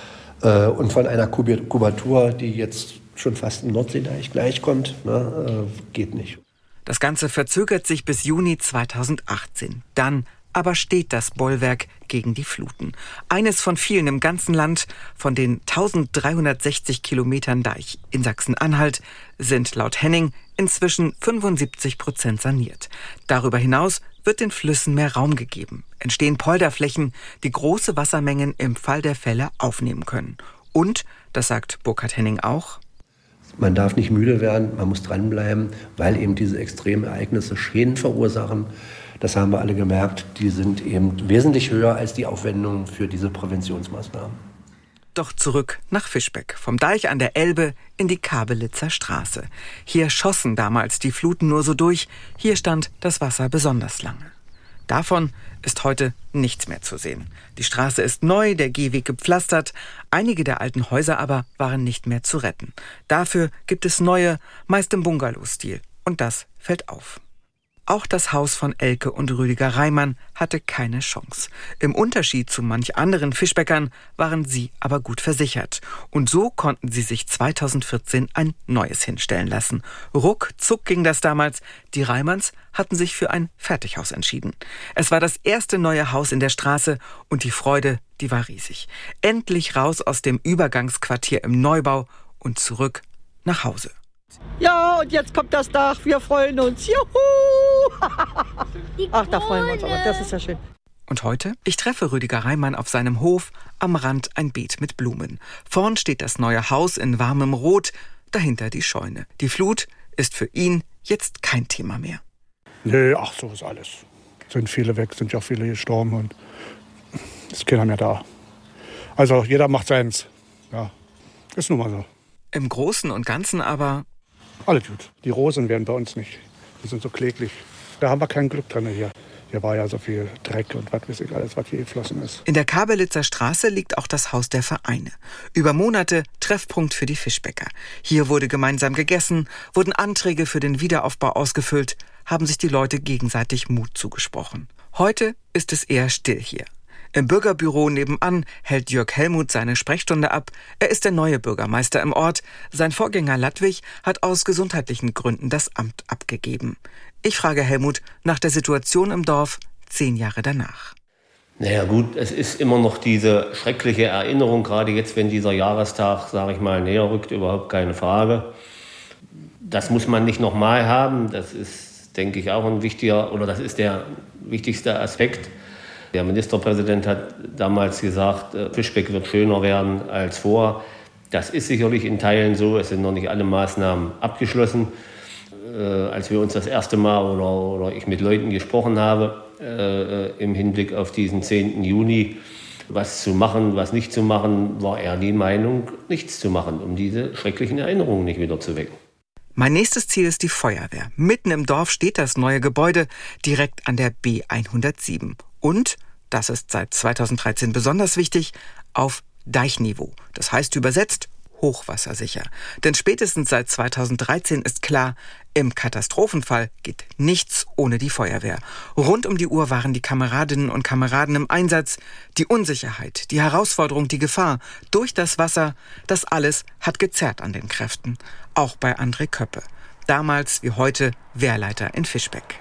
äh, und von einer Kubatur, die jetzt schon fast im Nordseedeich gleichkommt, ne, äh, geht nicht. Das Ganze verzögert sich bis Juni zweitausendachtzehn. Dann aber steht das Bollwerk gegen die Fluten. Eines von vielen im ganzen Land. Von den eintausenddreihundertsechzig Kilometern Deich in Sachsen-Anhalt sind laut Henning inzwischen fünfundsiebzig Prozent saniert. Darüber hinaus wird den Flüssen mehr Raum gegeben. Entstehen Polderflächen, die große Wassermengen im Fall der Fälle aufnehmen können. Und, das sagt Burkhard Henning auch, man darf nicht müde werden, man muss dranbleiben, weil eben diese extremen Ereignisse Schäden verursachen. Das haben wir alle gemerkt, die sind eben wesentlich höher als die Aufwendungen für diese Präventionsmaßnahmen. Doch zurück nach Fischbeck, vom Deich an der Elbe in die Kabelitzer Straße. Hier schossen damals die Fluten nur so durch, hier stand das Wasser besonders lange. Davon ist heute nichts mehr zu sehen. Die Straße ist neu, der Gehweg gepflastert, einige der alten Häuser aber waren nicht mehr zu retten. Dafür gibt es neue, meist im Bungalow-Stil, und das fällt auf. Auch das Haus von Elke und Rüdiger Reimann hatte keine Chance. Im Unterschied zu manch anderen Fischbäckern waren sie aber gut versichert. Und so konnten sie sich zweitausendvierzehn ein neues hinstellen lassen. Ruckzuck ging das damals. Die Reimanns hatten sich für ein Fertighaus entschieden. Es war das erste neue Haus in der Straße und die Freude, die war riesig. Endlich raus aus dem Übergangsquartier im Neubau und zurück nach Hause. Ja, und jetzt kommt das Dach. Wir freuen uns. Juhu! Ach, da freuen wir uns aber. Das ist ja schön. Und heute? Ich treffe Rüdiger Reimann auf seinem Hof, am Rand ein Beet mit Blumen. Vorn steht das neue Haus in warmem Rot, dahinter die Scheune. Die Flut ist für ihn jetzt kein Thema mehr. Nee, ach, so ist alles. Sind viele weg, sind ja auch viele gestorben und ist keiner mehr da. Also jeder macht seins. Ja, ist nun mal so. Im Großen und Ganzen aber... Alles gut. Die Rosen werden bei uns nicht. Die sind so kläglich. Da haben wir kein Glück drin hier. Hier war ja so viel Dreck und was weiß ich alles, was hier geflossen ist. In der Kabelitzer Straße liegt auch das Haus der Vereine. Über Monate Treffpunkt für die Fischbäcker. Hier wurde gemeinsam gegessen, wurden Anträge für den Wiederaufbau ausgefüllt, haben sich die Leute gegenseitig Mut zugesprochen. Heute ist es eher still hier. Im Bürgerbüro nebenan hält Jörg Helmuth seine Sprechstunde ab. Er ist der neue Bürgermeister im Ort. Sein Vorgänger Ladwig hat aus gesundheitlichen Gründen das Amt abgegeben. Ich frage Helmuth nach der Situation im Dorf zehn Jahre danach. Naja gut, es ist immer noch diese schreckliche Erinnerung, gerade jetzt, wenn dieser Jahrestag, sage ich mal, näher rückt, überhaupt keine Frage. Das muss man nicht nochmal haben. Das ist, denke ich, auch ein wichtiger, oder das ist der wichtigste Aspekt. Der Ministerpräsident hat damals gesagt, Fischbeck wird schöner werden als vor. Das ist sicherlich in Teilen so. Es sind noch nicht alle Maßnahmen abgeschlossen. Äh, als wir uns das erste Mal oder, oder ich mit Leuten gesprochen habe, äh, im Hinblick auf diesen zehnten Juni, was zu machen, was nicht zu machen, war er die Meinung, nichts zu machen, um diese schrecklichen Erinnerungen nicht wieder zu wecken. Mein nächstes Ziel ist die Feuerwehr. Mitten im Dorf steht das neue Gebäude, direkt an der B hundertsieben. Und, das ist seit zweitausenddreizehn besonders wichtig, auf Deichniveau. Das heißt übersetzt hochwassersicher. Denn spätestens seit zweitausenddreizehn ist klar, im Katastrophenfall geht nichts ohne die Feuerwehr. Rund um die Uhr waren die Kameradinnen und Kameraden im Einsatz. Die Unsicherheit, die Herausforderung, die Gefahr durch das Wasser, das alles hat gezerrt an den Kräften. Auch bei André Köppe. Damals wie heute Wehrleiter in Fischbeck.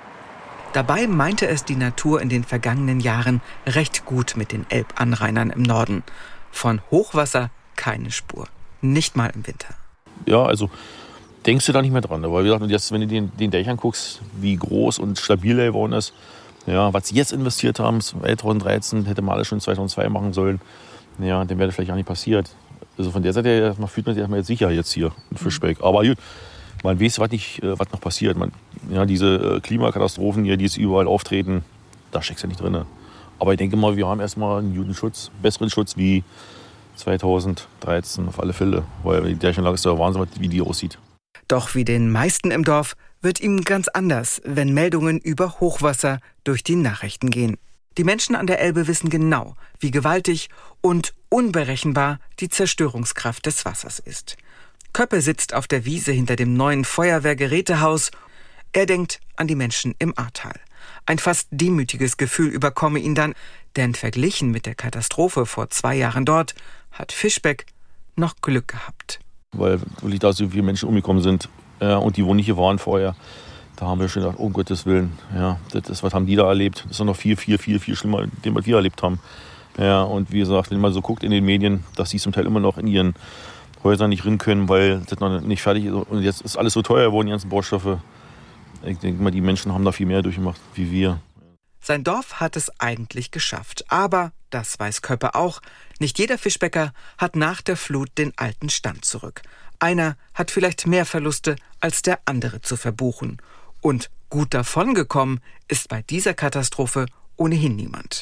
Dabei meinte es die Natur in den vergangenen Jahren recht gut mit den Elbanrainern im Norden. Von Hochwasser keine Spur. Nicht mal im Winter. Ja, also denkst du da nicht mehr dran. Aber wie gesagt, jetzt, wenn du den, den Deich anguckst, wie groß und stabil der geworden ist, ja, was sie jetzt investiert haben, zweitausenddreizehn hätte man alles schon zweitausendzwei machen sollen, ja, dann wäre das vielleicht auch nicht passiert. Also von der Seite her fühlt man sich erstmal jetzt sicher jetzt hier in Fischbeck. Aber gut, man weiß, was, nicht, was noch passiert. Man, ja, diese Klimakatastrophen hier, die jetzt überall auftreten, da steckst du ja nicht drin. Aber ich denke mal, wir haben erstmal einen guten Schutz, besseren Schutz wie zweitausenddreizehn auf alle Fälle, weil die Deicheinlage ist ja Wahnsinn, wie die aussieht. Doch wie den meisten im Dorf wird ihm ganz anders, wenn Meldungen über Hochwasser durch die Nachrichten gehen. Die Menschen an der Elbe wissen genau, wie gewaltig und unberechenbar die Zerstörungskraft des Wassers ist. Köppe sitzt auf der Wiese hinter dem neuen Feuerwehrgerätehaus. Er denkt an die Menschen im Ahrtal. Ein fast demütiges Gefühl überkomme ihn dann, denn verglichen mit der Katastrophe vor zwei Jahren dort hat Fischbeck noch Glück gehabt. Weil wirklich da so viele Menschen umgekommen sind, ja, und die, wo nicht hier waren vorher, da haben wir schon gedacht, um Gottes Willen, ja, das ist, was haben die da erlebt? Das ist noch viel, viel, viel, viel schlimmer, den was wir erlebt haben. Ja, und wie gesagt, wenn man so guckt in den Medien, dass die zum Teil immer noch in ihren Häusern nicht rein können, weil das noch nicht fertig ist. Und jetzt ist alles so teuer geworden, die ganzen Baustoffe. Ich denke mal, die Menschen haben da viel mehr durchgemacht wie wir. Sein Dorf hat es eigentlich geschafft. Aber, das weiß Köppe auch, nicht jeder Fischbäcker hat nach der Flut den alten Stand zurück. Einer hat vielleicht mehr Verluste als der andere zu verbuchen. Und gut davongekommen ist bei dieser Katastrophe ohnehin niemand.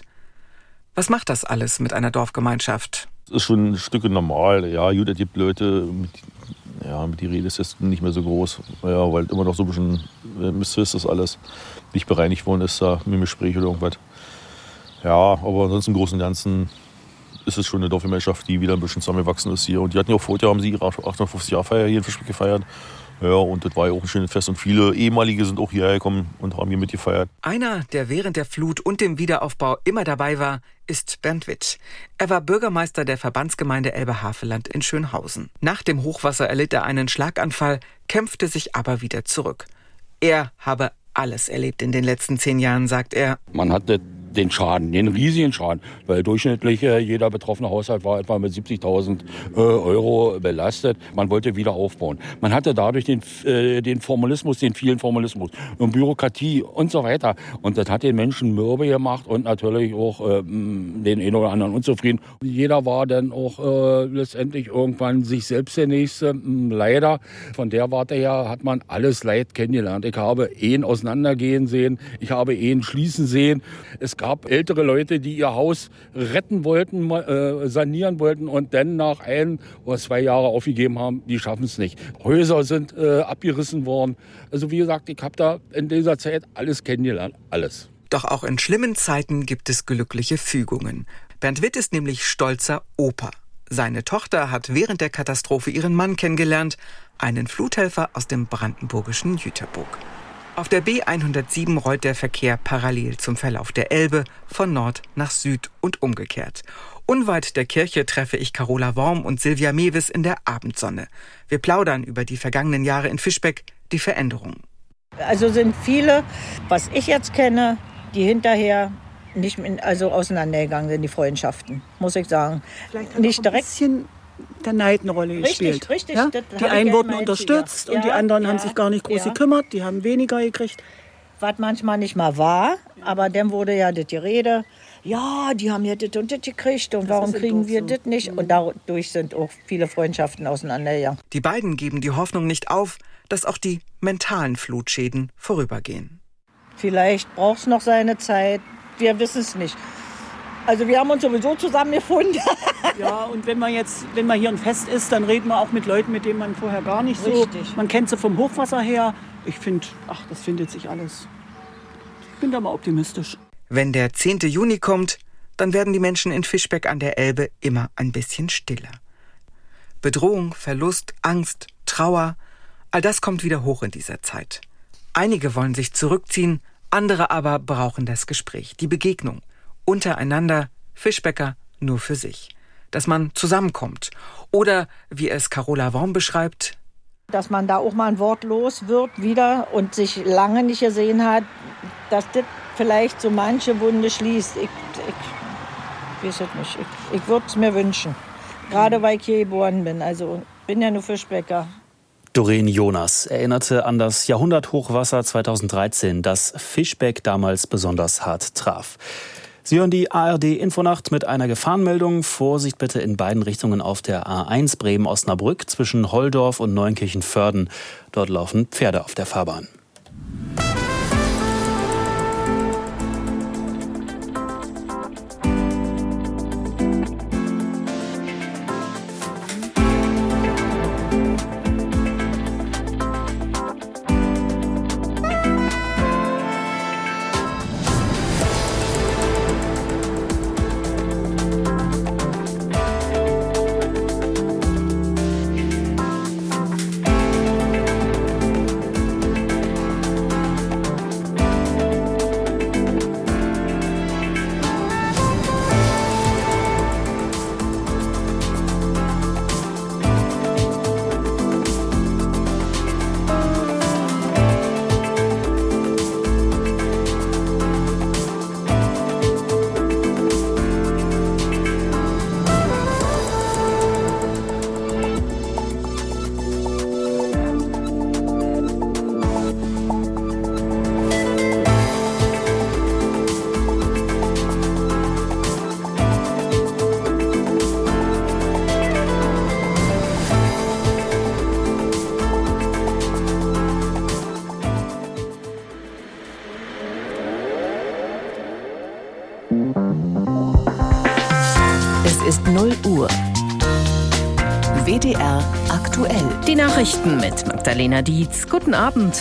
Was macht das alles mit einer Dorfgemeinschaft? Das ist schon ein Stück normal. Ja, gut, es gibt Leute, mit, ja, mit die Rede ist jetzt nicht mehr so groß. Ja, weil immer noch so ein bisschen Mist ist, das alles nicht bereinigt worden ist, da mit dem Gespräch oder irgendwas. Ja, aber ansonsten im Großen und Ganzen ist es schon eine Dorfgemeinschaft, die wieder ein bisschen zusammengewachsen ist hier. Und die hatten ja auch vorher, haben sie ihre achtundfünfzig-Jahr-Feier hier in Fischbeck gefeiert. Ja, und das war ja auch ein schönes Fest. Und viele ehemalige sind auch hierher gekommen und haben hier mitgefeiert. Einer, der während der Flut und dem Wiederaufbau immer dabei war, ist Bernd Witt. Er war Bürgermeister der Verbandsgemeinde Elbe-Havelland in Schönhausen. Nach dem Hochwasser erlitt er einen Schlaganfall, kämpfte sich aber wieder zurück. Er habe alles erlebt in den letzten zehn Jahren, sagt er. Man hatte den Schaden, den riesigen Schaden, weil durchschnittlich äh, jeder betroffene Haushalt war etwa mit siebzigtausend äh, Euro belastet. Man wollte wieder aufbauen. Man hatte dadurch den, äh, den Formalismus, den vielen Formalismus und Bürokratie und so weiter. Und das hat den Menschen mürbe gemacht und natürlich auch äh, den einen oder anderen unzufrieden. Jeder war dann auch äh, letztendlich irgendwann sich selbst der Nächste. Leider, von der Warte her hat man alles Leid kennengelernt. Ich habe Ehen auseinandergehen sehen, ich habe Ehen schließen sehen. Es gab ältere Leute, die ihr Haus retten wollten, äh, sanieren wollten und dann nach ein oder zwei Jahren aufgegeben haben, die schaffen es nicht. Häuser sind äh, abgerissen worden. Also wie gesagt, ich habe da in dieser Zeit alles kennengelernt, alles. Doch auch in schlimmen Zeiten gibt es glückliche Fügungen. Bernd Witt ist nämlich stolzer Opa. Seine Tochter hat während der Katastrophe ihren Mann kennengelernt, einen Fluthelfer aus dem brandenburgischen Jüterburg. Auf der B hundertsieben rollt der Verkehr parallel zum Verlauf der Elbe von Nord nach Süd und umgekehrt. Unweit der Kirche treffe ich Carola Worm und Silvia Mewis in der Abendsonne. Wir plaudern über die vergangenen Jahre in Fischbeck, die Veränderungen. Also sind viele, was ich jetzt kenne, die hinterher nicht also auseinandergegangen sind, die Freundschaften, muss ich sagen. Vielleicht nicht direkt. Der Neid eine Rolle gespielt. Richtig, ja? richtig. Die einen wurden unterstützt und ja, die anderen ja, haben sich gar nicht groß ja. gekümmert, die haben weniger gekriegt. Was manchmal nicht mal war, aber dann wurde ja das Gerede, ja, die haben ja das und das gekriegt und das warum kriegen wir so. das nicht? Und dadurch sind auch viele Freundschaften auseinandergegangen. Die beiden geben die Hoffnung nicht auf, dass auch die mentalen Flutschäden vorübergehen. Vielleicht braucht es noch seine Zeit, wir wissen es nicht. Also wir haben uns sowieso zusammengefunden. Ja, und wenn man jetzt, wenn man hier ein Fest ist, dann reden wir auch mit Leuten, mit denen man vorher gar nicht so... Richtig. Man kennt sie vom Hochwasser her. Ich finde, ach, das findet sich alles. Ich bin da mal optimistisch. Wenn der zehnte Juni kommt, dann werden die Menschen in Fischbeck an der Elbe immer ein bisschen stiller. Bedrohung, Verlust, Angst, Trauer, all das kommt wieder hoch in dieser Zeit. Einige wollen sich zurückziehen, andere aber brauchen das Gespräch, die Begegnung. Untereinander, Fischbäcker nur für sich. Dass man zusammenkommt. Oder, wie es Carola Worm beschreibt, dass man da auch mal ein Wort los wird wieder und sich lange nicht gesehen hat, dass das vielleicht so manche Wunde schließt. Ich, ich weiß es nicht. Ich, ich würde es mir wünschen. Gerade weil ich hier geboren bin. Also bin ja nur Fischbäcker. Doreen Jonas erinnerte an das Jahrhunderthochwasser zweitausenddreizehn, das Fischbeck damals besonders hart traf. Sie hören die A R D-Infonacht mit einer Gefahrenmeldung. Vorsicht bitte in beiden Richtungen auf der A eins Bremen-Osnabrück zwischen Holdorf und Neunkirchen-Vörden. Dort laufen Pferde auf der Fahrbahn. Uhr. W D R aktuell. Die Nachrichten mit Magdalena Dietz. Guten Abend.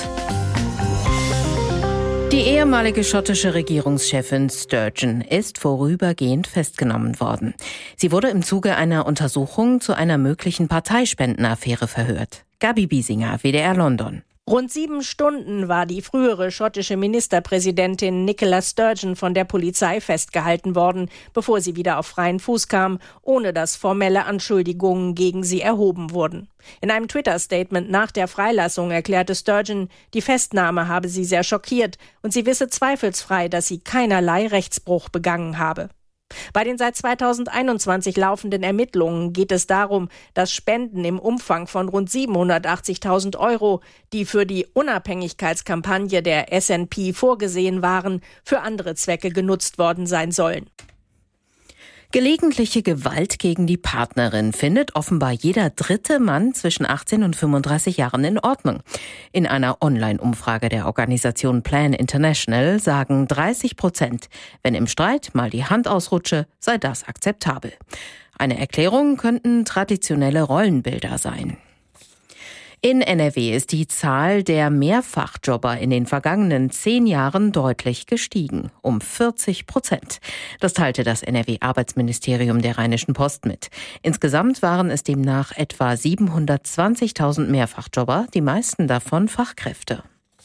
Die ehemalige schottische Regierungschefin Sturgeon ist vorübergehend festgenommen worden. Sie wurde im Zuge einer Untersuchung zu einer möglichen Parteispendenaffäre verhört. Gabi Biesinger, W D R London. Rund sieben Stunden war die frühere schottische Ministerpräsidentin Nicola Sturgeon von der Polizei festgehalten worden, bevor sie wieder auf freien Fuß kam, ohne dass formelle Anschuldigungen gegen sie erhoben wurden. In einem Twitter-Statement nach der Freilassung erklärte Sturgeon, die Festnahme habe sie sehr schockiert und sie wisse zweifelsfrei, dass sie keinerlei Rechtsbruch begangen habe. Bei den seit zweitausendeinundzwanzig laufenden Ermittlungen geht es darum, dass Spenden im Umfang von rund siebenhundertachtzigtausend Euro, die für die Unabhängigkeitskampagne der S N P vorgesehen waren, für andere Zwecke genutzt worden sein sollen. Gelegentliche Gewalt gegen die Partnerin findet offenbar jeder dritte Mann zwischen achtzehn und fünfunddreißig Jahren in Ordnung. In einer Online-Umfrage der Organisation Plan International sagen dreißig Prozent, wenn im Streit mal die Hand ausrutsche, sei das akzeptabel. Eine Erklärung könnten traditionelle Rollenbilder sein. In N R W ist die Zahl der Mehrfachjobber in den vergangenen zehn Jahren deutlich gestiegen, um vierzig Prozent. Das teilte das N R W-Arbeitsministerium der Rheinischen Post mit. Insgesamt waren es demnach etwa siebenhundertzwanzigtausend Mehrfachjobber, die meisten davon Fachkräfte.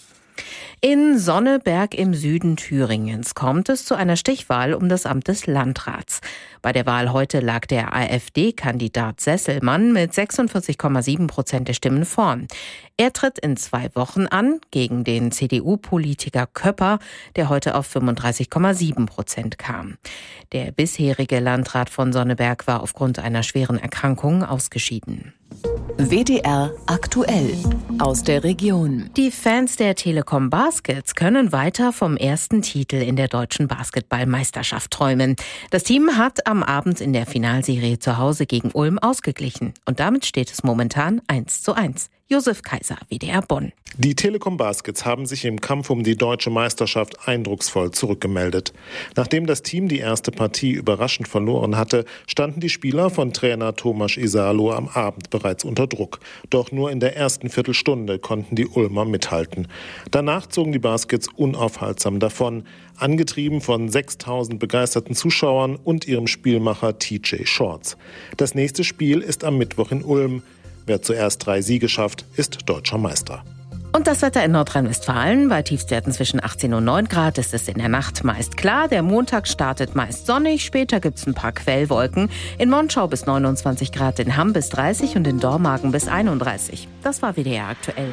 In Sonneberg im Süden Thüringens kommt es zu einer Stichwahl um das Amt des Landrats. Bei der Wahl heute lag der AfD-Kandidat Sesselmann mit sechsundvierzig Komma sieben Prozent der Stimmen vorn. Er tritt in zwei Wochen an gegen den C D U-Politiker Köpper, der heute auf fünfunddreißig Komma sieben Prozent kam. Der bisherige Landrat von Sonneberg war aufgrund einer schweren Erkrankung ausgeschieden. W D R aktuell aus der Region. Die Fans der Telekom Baskets können weiter vom ersten Titel in der deutschen Basketballmeisterschaft träumen. Das Team hat am Abend in der Finalserie zu Hause gegen Ulm ausgeglichen. Und damit steht es momentan eins zu eins. Josef Kaiser, W D R Bonn. Die Telekom Baskets haben sich im Kampf um die deutsche Meisterschaft eindrucksvoll zurückgemeldet. Nachdem das Team die erste Partie überraschend verloren hatte, standen die Spieler von Trainer Thomas Isalo am Abend bereits unter Druck. Doch nur in der ersten Viertelstunde konnten die Ulmer mithalten. Danach zogen die Baskets unaufhaltsam davon, angetrieben von sechstausend begeisterten Zuschauern und ihrem Spielmacher T J Shorts. Das nächste Spiel ist am Mittwoch in Ulm. Wer zuerst drei Siege schafft, ist deutscher Meister. Und das Wetter in Nordrhein-Westfalen. Bei Tiefstwerten zwischen achtzehn und neun Grad ist es in der Nacht meist klar. Der Montag startet meist sonnig, später gibt es ein paar Quellwolken. In Monschau bis neunundzwanzig Grad, in Hamm bis dreißig und in Dormagen bis einunddreißig. Das war W D R aktuell.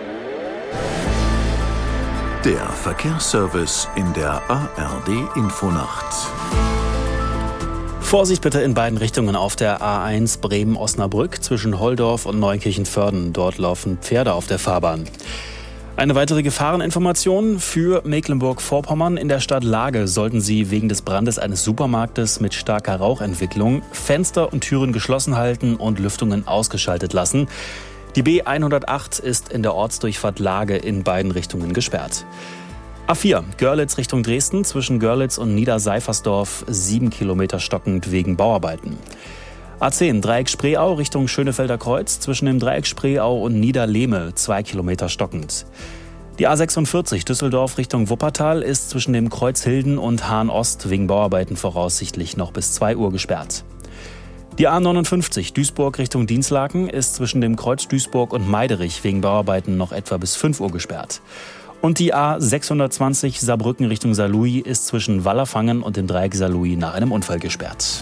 Der Verkehrsservice in der A R D-Infonacht. Vorsicht bitte in beiden Richtungen auf der A eins Bremen-Osnabrück zwischen Holdorf und Neukirchen-Vörden. Dort laufen Pferde auf der Fahrbahn. Eine weitere Gefahreninformation für Mecklenburg-Vorpommern. In der Stadt Lage sollten Sie wegen des Brandes eines Supermarktes mit starker Rauchentwicklung Fenster und Türen geschlossen halten und Lüftungen ausgeschaltet lassen. Die B hundertacht ist in der Ortsdurchfahrt Lage in beiden Richtungen gesperrt. A vier, Görlitz Richtung Dresden, zwischen Görlitz und Niederseifersdorf, sieben Kilometer stockend wegen Bauarbeiten. A zehn, Dreieck Spreeau Richtung Schönefelder Kreuz, zwischen dem Dreieck Spreeau und Niederlehme, zwei Kilometer stockend. Die A sechsundvierzig, Düsseldorf Richtung Wuppertal, ist zwischen dem Kreuz Hilden und Hahn Ost wegen Bauarbeiten voraussichtlich noch bis zwei Uhr gesperrt. Die A neunundfünfzig, Duisburg Richtung Dinslaken, ist zwischen dem Kreuz Duisburg und Meiderich wegen Bauarbeiten noch etwa bis fünf Uhr gesperrt. Und die A sechshundertzwanzig Saarbrücken Richtung Saarlouis ist zwischen Wallerfangen und dem Dreieck Saarlouis nach einem Unfall gesperrt.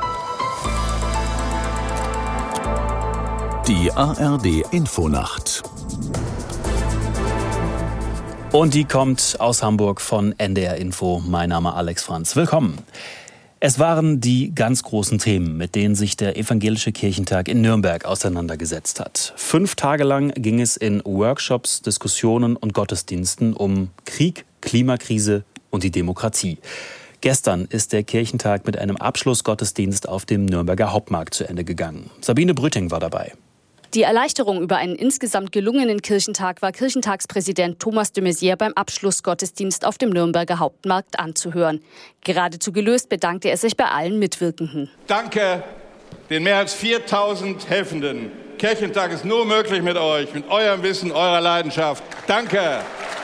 Die A R D-Infonacht. Und die kommt aus Hamburg von N D R Info. Mein Name Alex Franz. Willkommen. Es waren die ganz großen Themen, mit denen sich der Evangelische Kirchentag in Nürnberg auseinandergesetzt hat. Fünf Tage lang ging es in Workshops, Diskussionen und Gottesdiensten um Krieg, Klimakrise und die Demokratie. Gestern ist der Kirchentag mit einem Abschlussgottesdienst auf dem Nürnberger Hauptmarkt zu Ende gegangen. Sabine Brütting war dabei. Die Erleichterung über einen insgesamt gelungenen Kirchentag war Kirchentagspräsident Thomas de Maizière beim Abschlussgottesdienst auf dem Nürnberger Hauptmarkt anzuhören. Geradezu gelöst bedankte er sich bei allen Mitwirkenden. Danke den mehr als viertausend Helfenden. Kirchentag ist nur möglich mit euch, mit eurem Wissen, eurer Leidenschaft. Danke.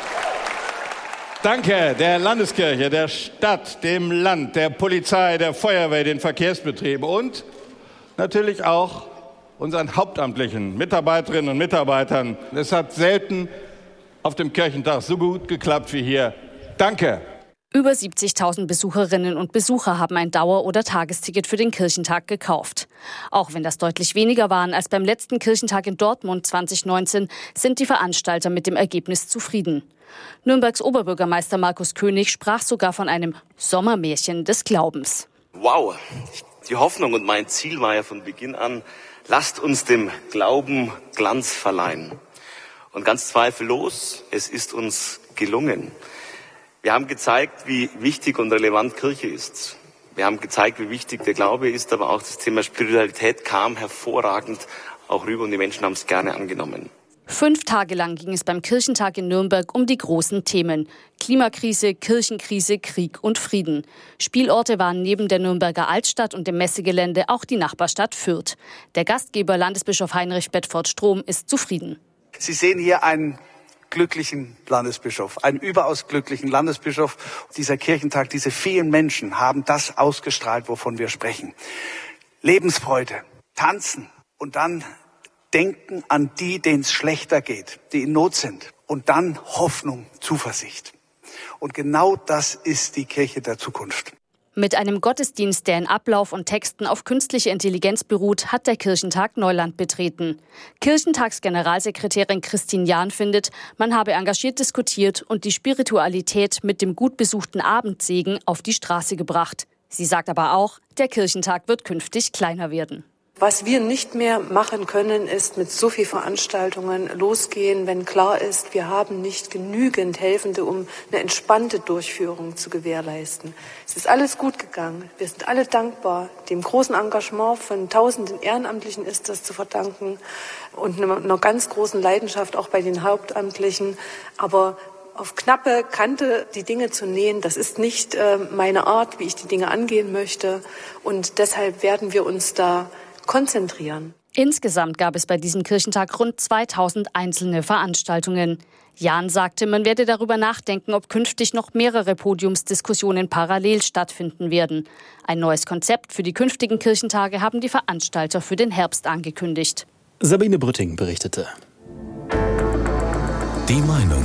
Danke der Landeskirche, der Stadt, dem Land, der Polizei, der Feuerwehr, den Verkehrsbetrieben und natürlich auch unseren hauptamtlichen Mitarbeiterinnen und Mitarbeitern. Es hat selten auf dem Kirchentag so gut geklappt wie hier. Danke. Über siebzigtausend Besucherinnen und Besucher haben ein Dauer- oder Tagesticket für den Kirchentag gekauft. Auch wenn das deutlich weniger waren als beim letzten Kirchentag in Dortmund zwanzig neunzehn, sind die Veranstalter mit dem Ergebnis zufrieden. Nürnbergs Oberbürgermeister Markus König sprach sogar von einem Sommermärchen des Glaubens. Wow, die Hoffnung und mein Ziel war ja von Beginn an, lasst uns dem Glauben Glanz verleihen. Und ganz zweifellos, es ist uns gelungen. Wir haben gezeigt, wie wichtig und relevant Kirche ist. Wir haben gezeigt, wie wichtig der Glaube ist, aber auch das Thema Spiritualität kam hervorragend auch rüber und die Menschen haben es gerne angenommen. Fünf Tage lang ging es beim Kirchentag in Nürnberg um die großen Themen: Klimakrise, Kirchenkrise, Krieg und Frieden. Spielorte waren neben der Nürnberger Altstadt und dem Messegelände auch die Nachbarstadt Fürth. Der Gastgeber, Landesbischof Heinrich Bedford-Strom, ist zufrieden. Sie sehen hier einen glücklichen Landesbischof, einen überaus glücklichen Landesbischof. Dieser Kirchentag, diese vielen Menschen haben das ausgestrahlt, wovon wir sprechen. Lebensfreude, tanzen und dann denken an die, denen es schlechter geht, die in Not sind. Und dann Hoffnung, Zuversicht. Und genau das ist die Kirche der Zukunft. Mit einem Gottesdienst, der in Ablauf und Texten auf künstliche Intelligenz beruht, hat der Kirchentag Neuland betreten. Kirchentagsgeneralsekretärin Christine Jahn findet, man habe engagiert diskutiert und die Spiritualität mit dem gut besuchten Abendsegen auf die Straße gebracht. Sie sagt aber auch, der Kirchentag wird künftig kleiner werden. Was wir nicht mehr machen können, ist mit so vielen Veranstaltungen losgehen, wenn klar ist, wir haben nicht genügend Helfende, um eine entspannte Durchführung zu gewährleisten. Es ist alles gut gegangen. Wir sind alle dankbar. Dem großen Engagement von tausenden Ehrenamtlichen ist das zu verdanken und einer ganz großen Leidenschaft auch bei den Hauptamtlichen. Aber auf knappe Kante die Dinge zu nähen, das ist nicht äh, meine Art, wie ich die Dinge angehen möchte. Und deshalb werden wir uns da konzentrieren. Insgesamt gab es bei diesem Kirchentag rund zweitausend einzelne Veranstaltungen. Jahn sagte, man werde darüber nachdenken, ob künftig noch mehrere Podiumsdiskussionen parallel stattfinden werden. Ein neues Konzept für die künftigen Kirchentage haben die Veranstalter für den Herbst angekündigt. Sabine Brütting berichtete. Die Meinung.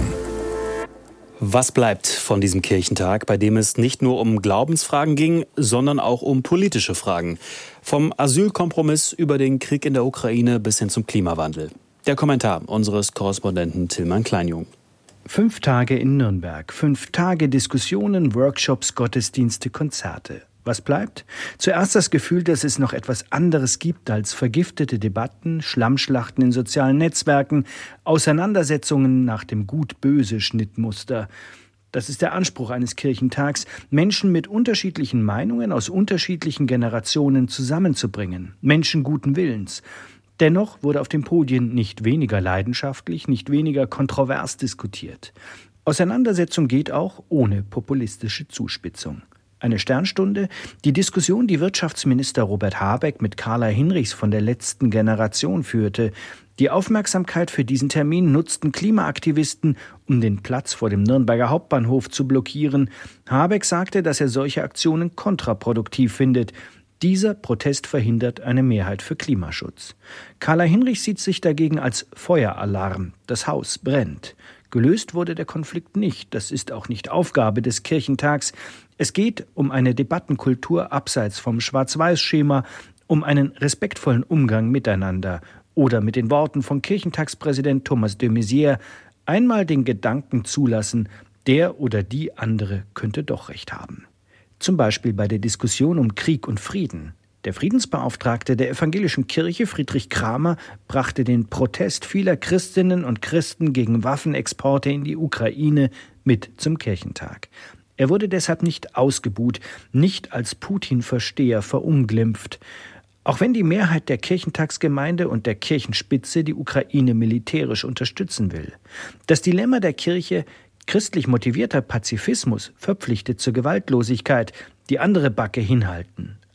Was bleibt von diesem Kirchentag, bei dem es nicht nur um Glaubensfragen ging, sondern auch um politische Fragen? Vom Asylkompromiss über den Krieg in der Ukraine bis hin zum Klimawandel. Der Kommentar unseres Korrespondenten Tillmann Kleinjung. Fünf Tage in Nürnberg, fünf Tage Diskussionen, Workshops, Gottesdienste, Konzerte. Was bleibt? Zuerst das Gefühl, dass es noch etwas anderes gibt als vergiftete Debatten, Schlammschlachten in sozialen Netzwerken, Auseinandersetzungen nach dem Gut-Böse-Schnittmuster. Das ist der Anspruch eines Kirchentags, Menschen mit unterschiedlichen Meinungen aus unterschiedlichen Generationen zusammenzubringen, Menschen guten Willens. Dennoch wurde auf den Podien nicht weniger leidenschaftlich, nicht weniger kontrovers diskutiert. Auseinandersetzung geht auch ohne populistische Zuspitzung. Eine Sternstunde, die Diskussion, die Wirtschaftsminister Robert Habeck mit Carla Hinrichs von der letzten Generation führte. Die Aufmerksamkeit für diesen Termin nutzten Klimaaktivisten, um den Platz vor dem Nürnberger Hauptbahnhof zu blockieren. Habeck sagte, dass er solche Aktionen kontraproduktiv findet. Dieser Protest verhindert eine Mehrheit für Klimaschutz. Carla Hinrichs sieht sich dagegen als Feueralarm. Das Haus brennt. Gelöst wurde der Konflikt nicht. Das ist auch nicht Aufgabe des Kirchentags. Es geht um eine Debattenkultur abseits vom Schwarz-Weiß-Schema, um einen respektvollen Umgang miteinander. Oder mit den Worten von Kirchentagspräsident Thomas de Maizière, einmal den Gedanken zulassen, der oder die andere könnte doch recht haben. Zum Beispiel bei der Diskussion um Krieg und Frieden. Der Friedensbeauftragte der evangelischen Kirche, Friedrich Kramer, brachte den Protest vieler Christinnen und Christen gegen Waffenexporte in die Ukraine mit zum Kirchentag. Er wurde deshalb nicht ausgebuht, nicht als Putin-Versteher verunglimpft. Auch wenn die Mehrheit der Kirchentagsgemeinde und der Kirchenspitze die Ukraine militärisch unterstützen will. Das Dilemma der Kirche: christlich motivierter Pazifismus verpflichtet zur Gewaltlosigkeit, die andere Backe hinhalten.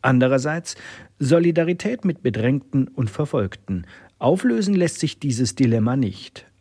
Andererseits Solidarität mit Bedrängten und Verfolgten. Auflösen lässt sich dieses Dilemma nicht.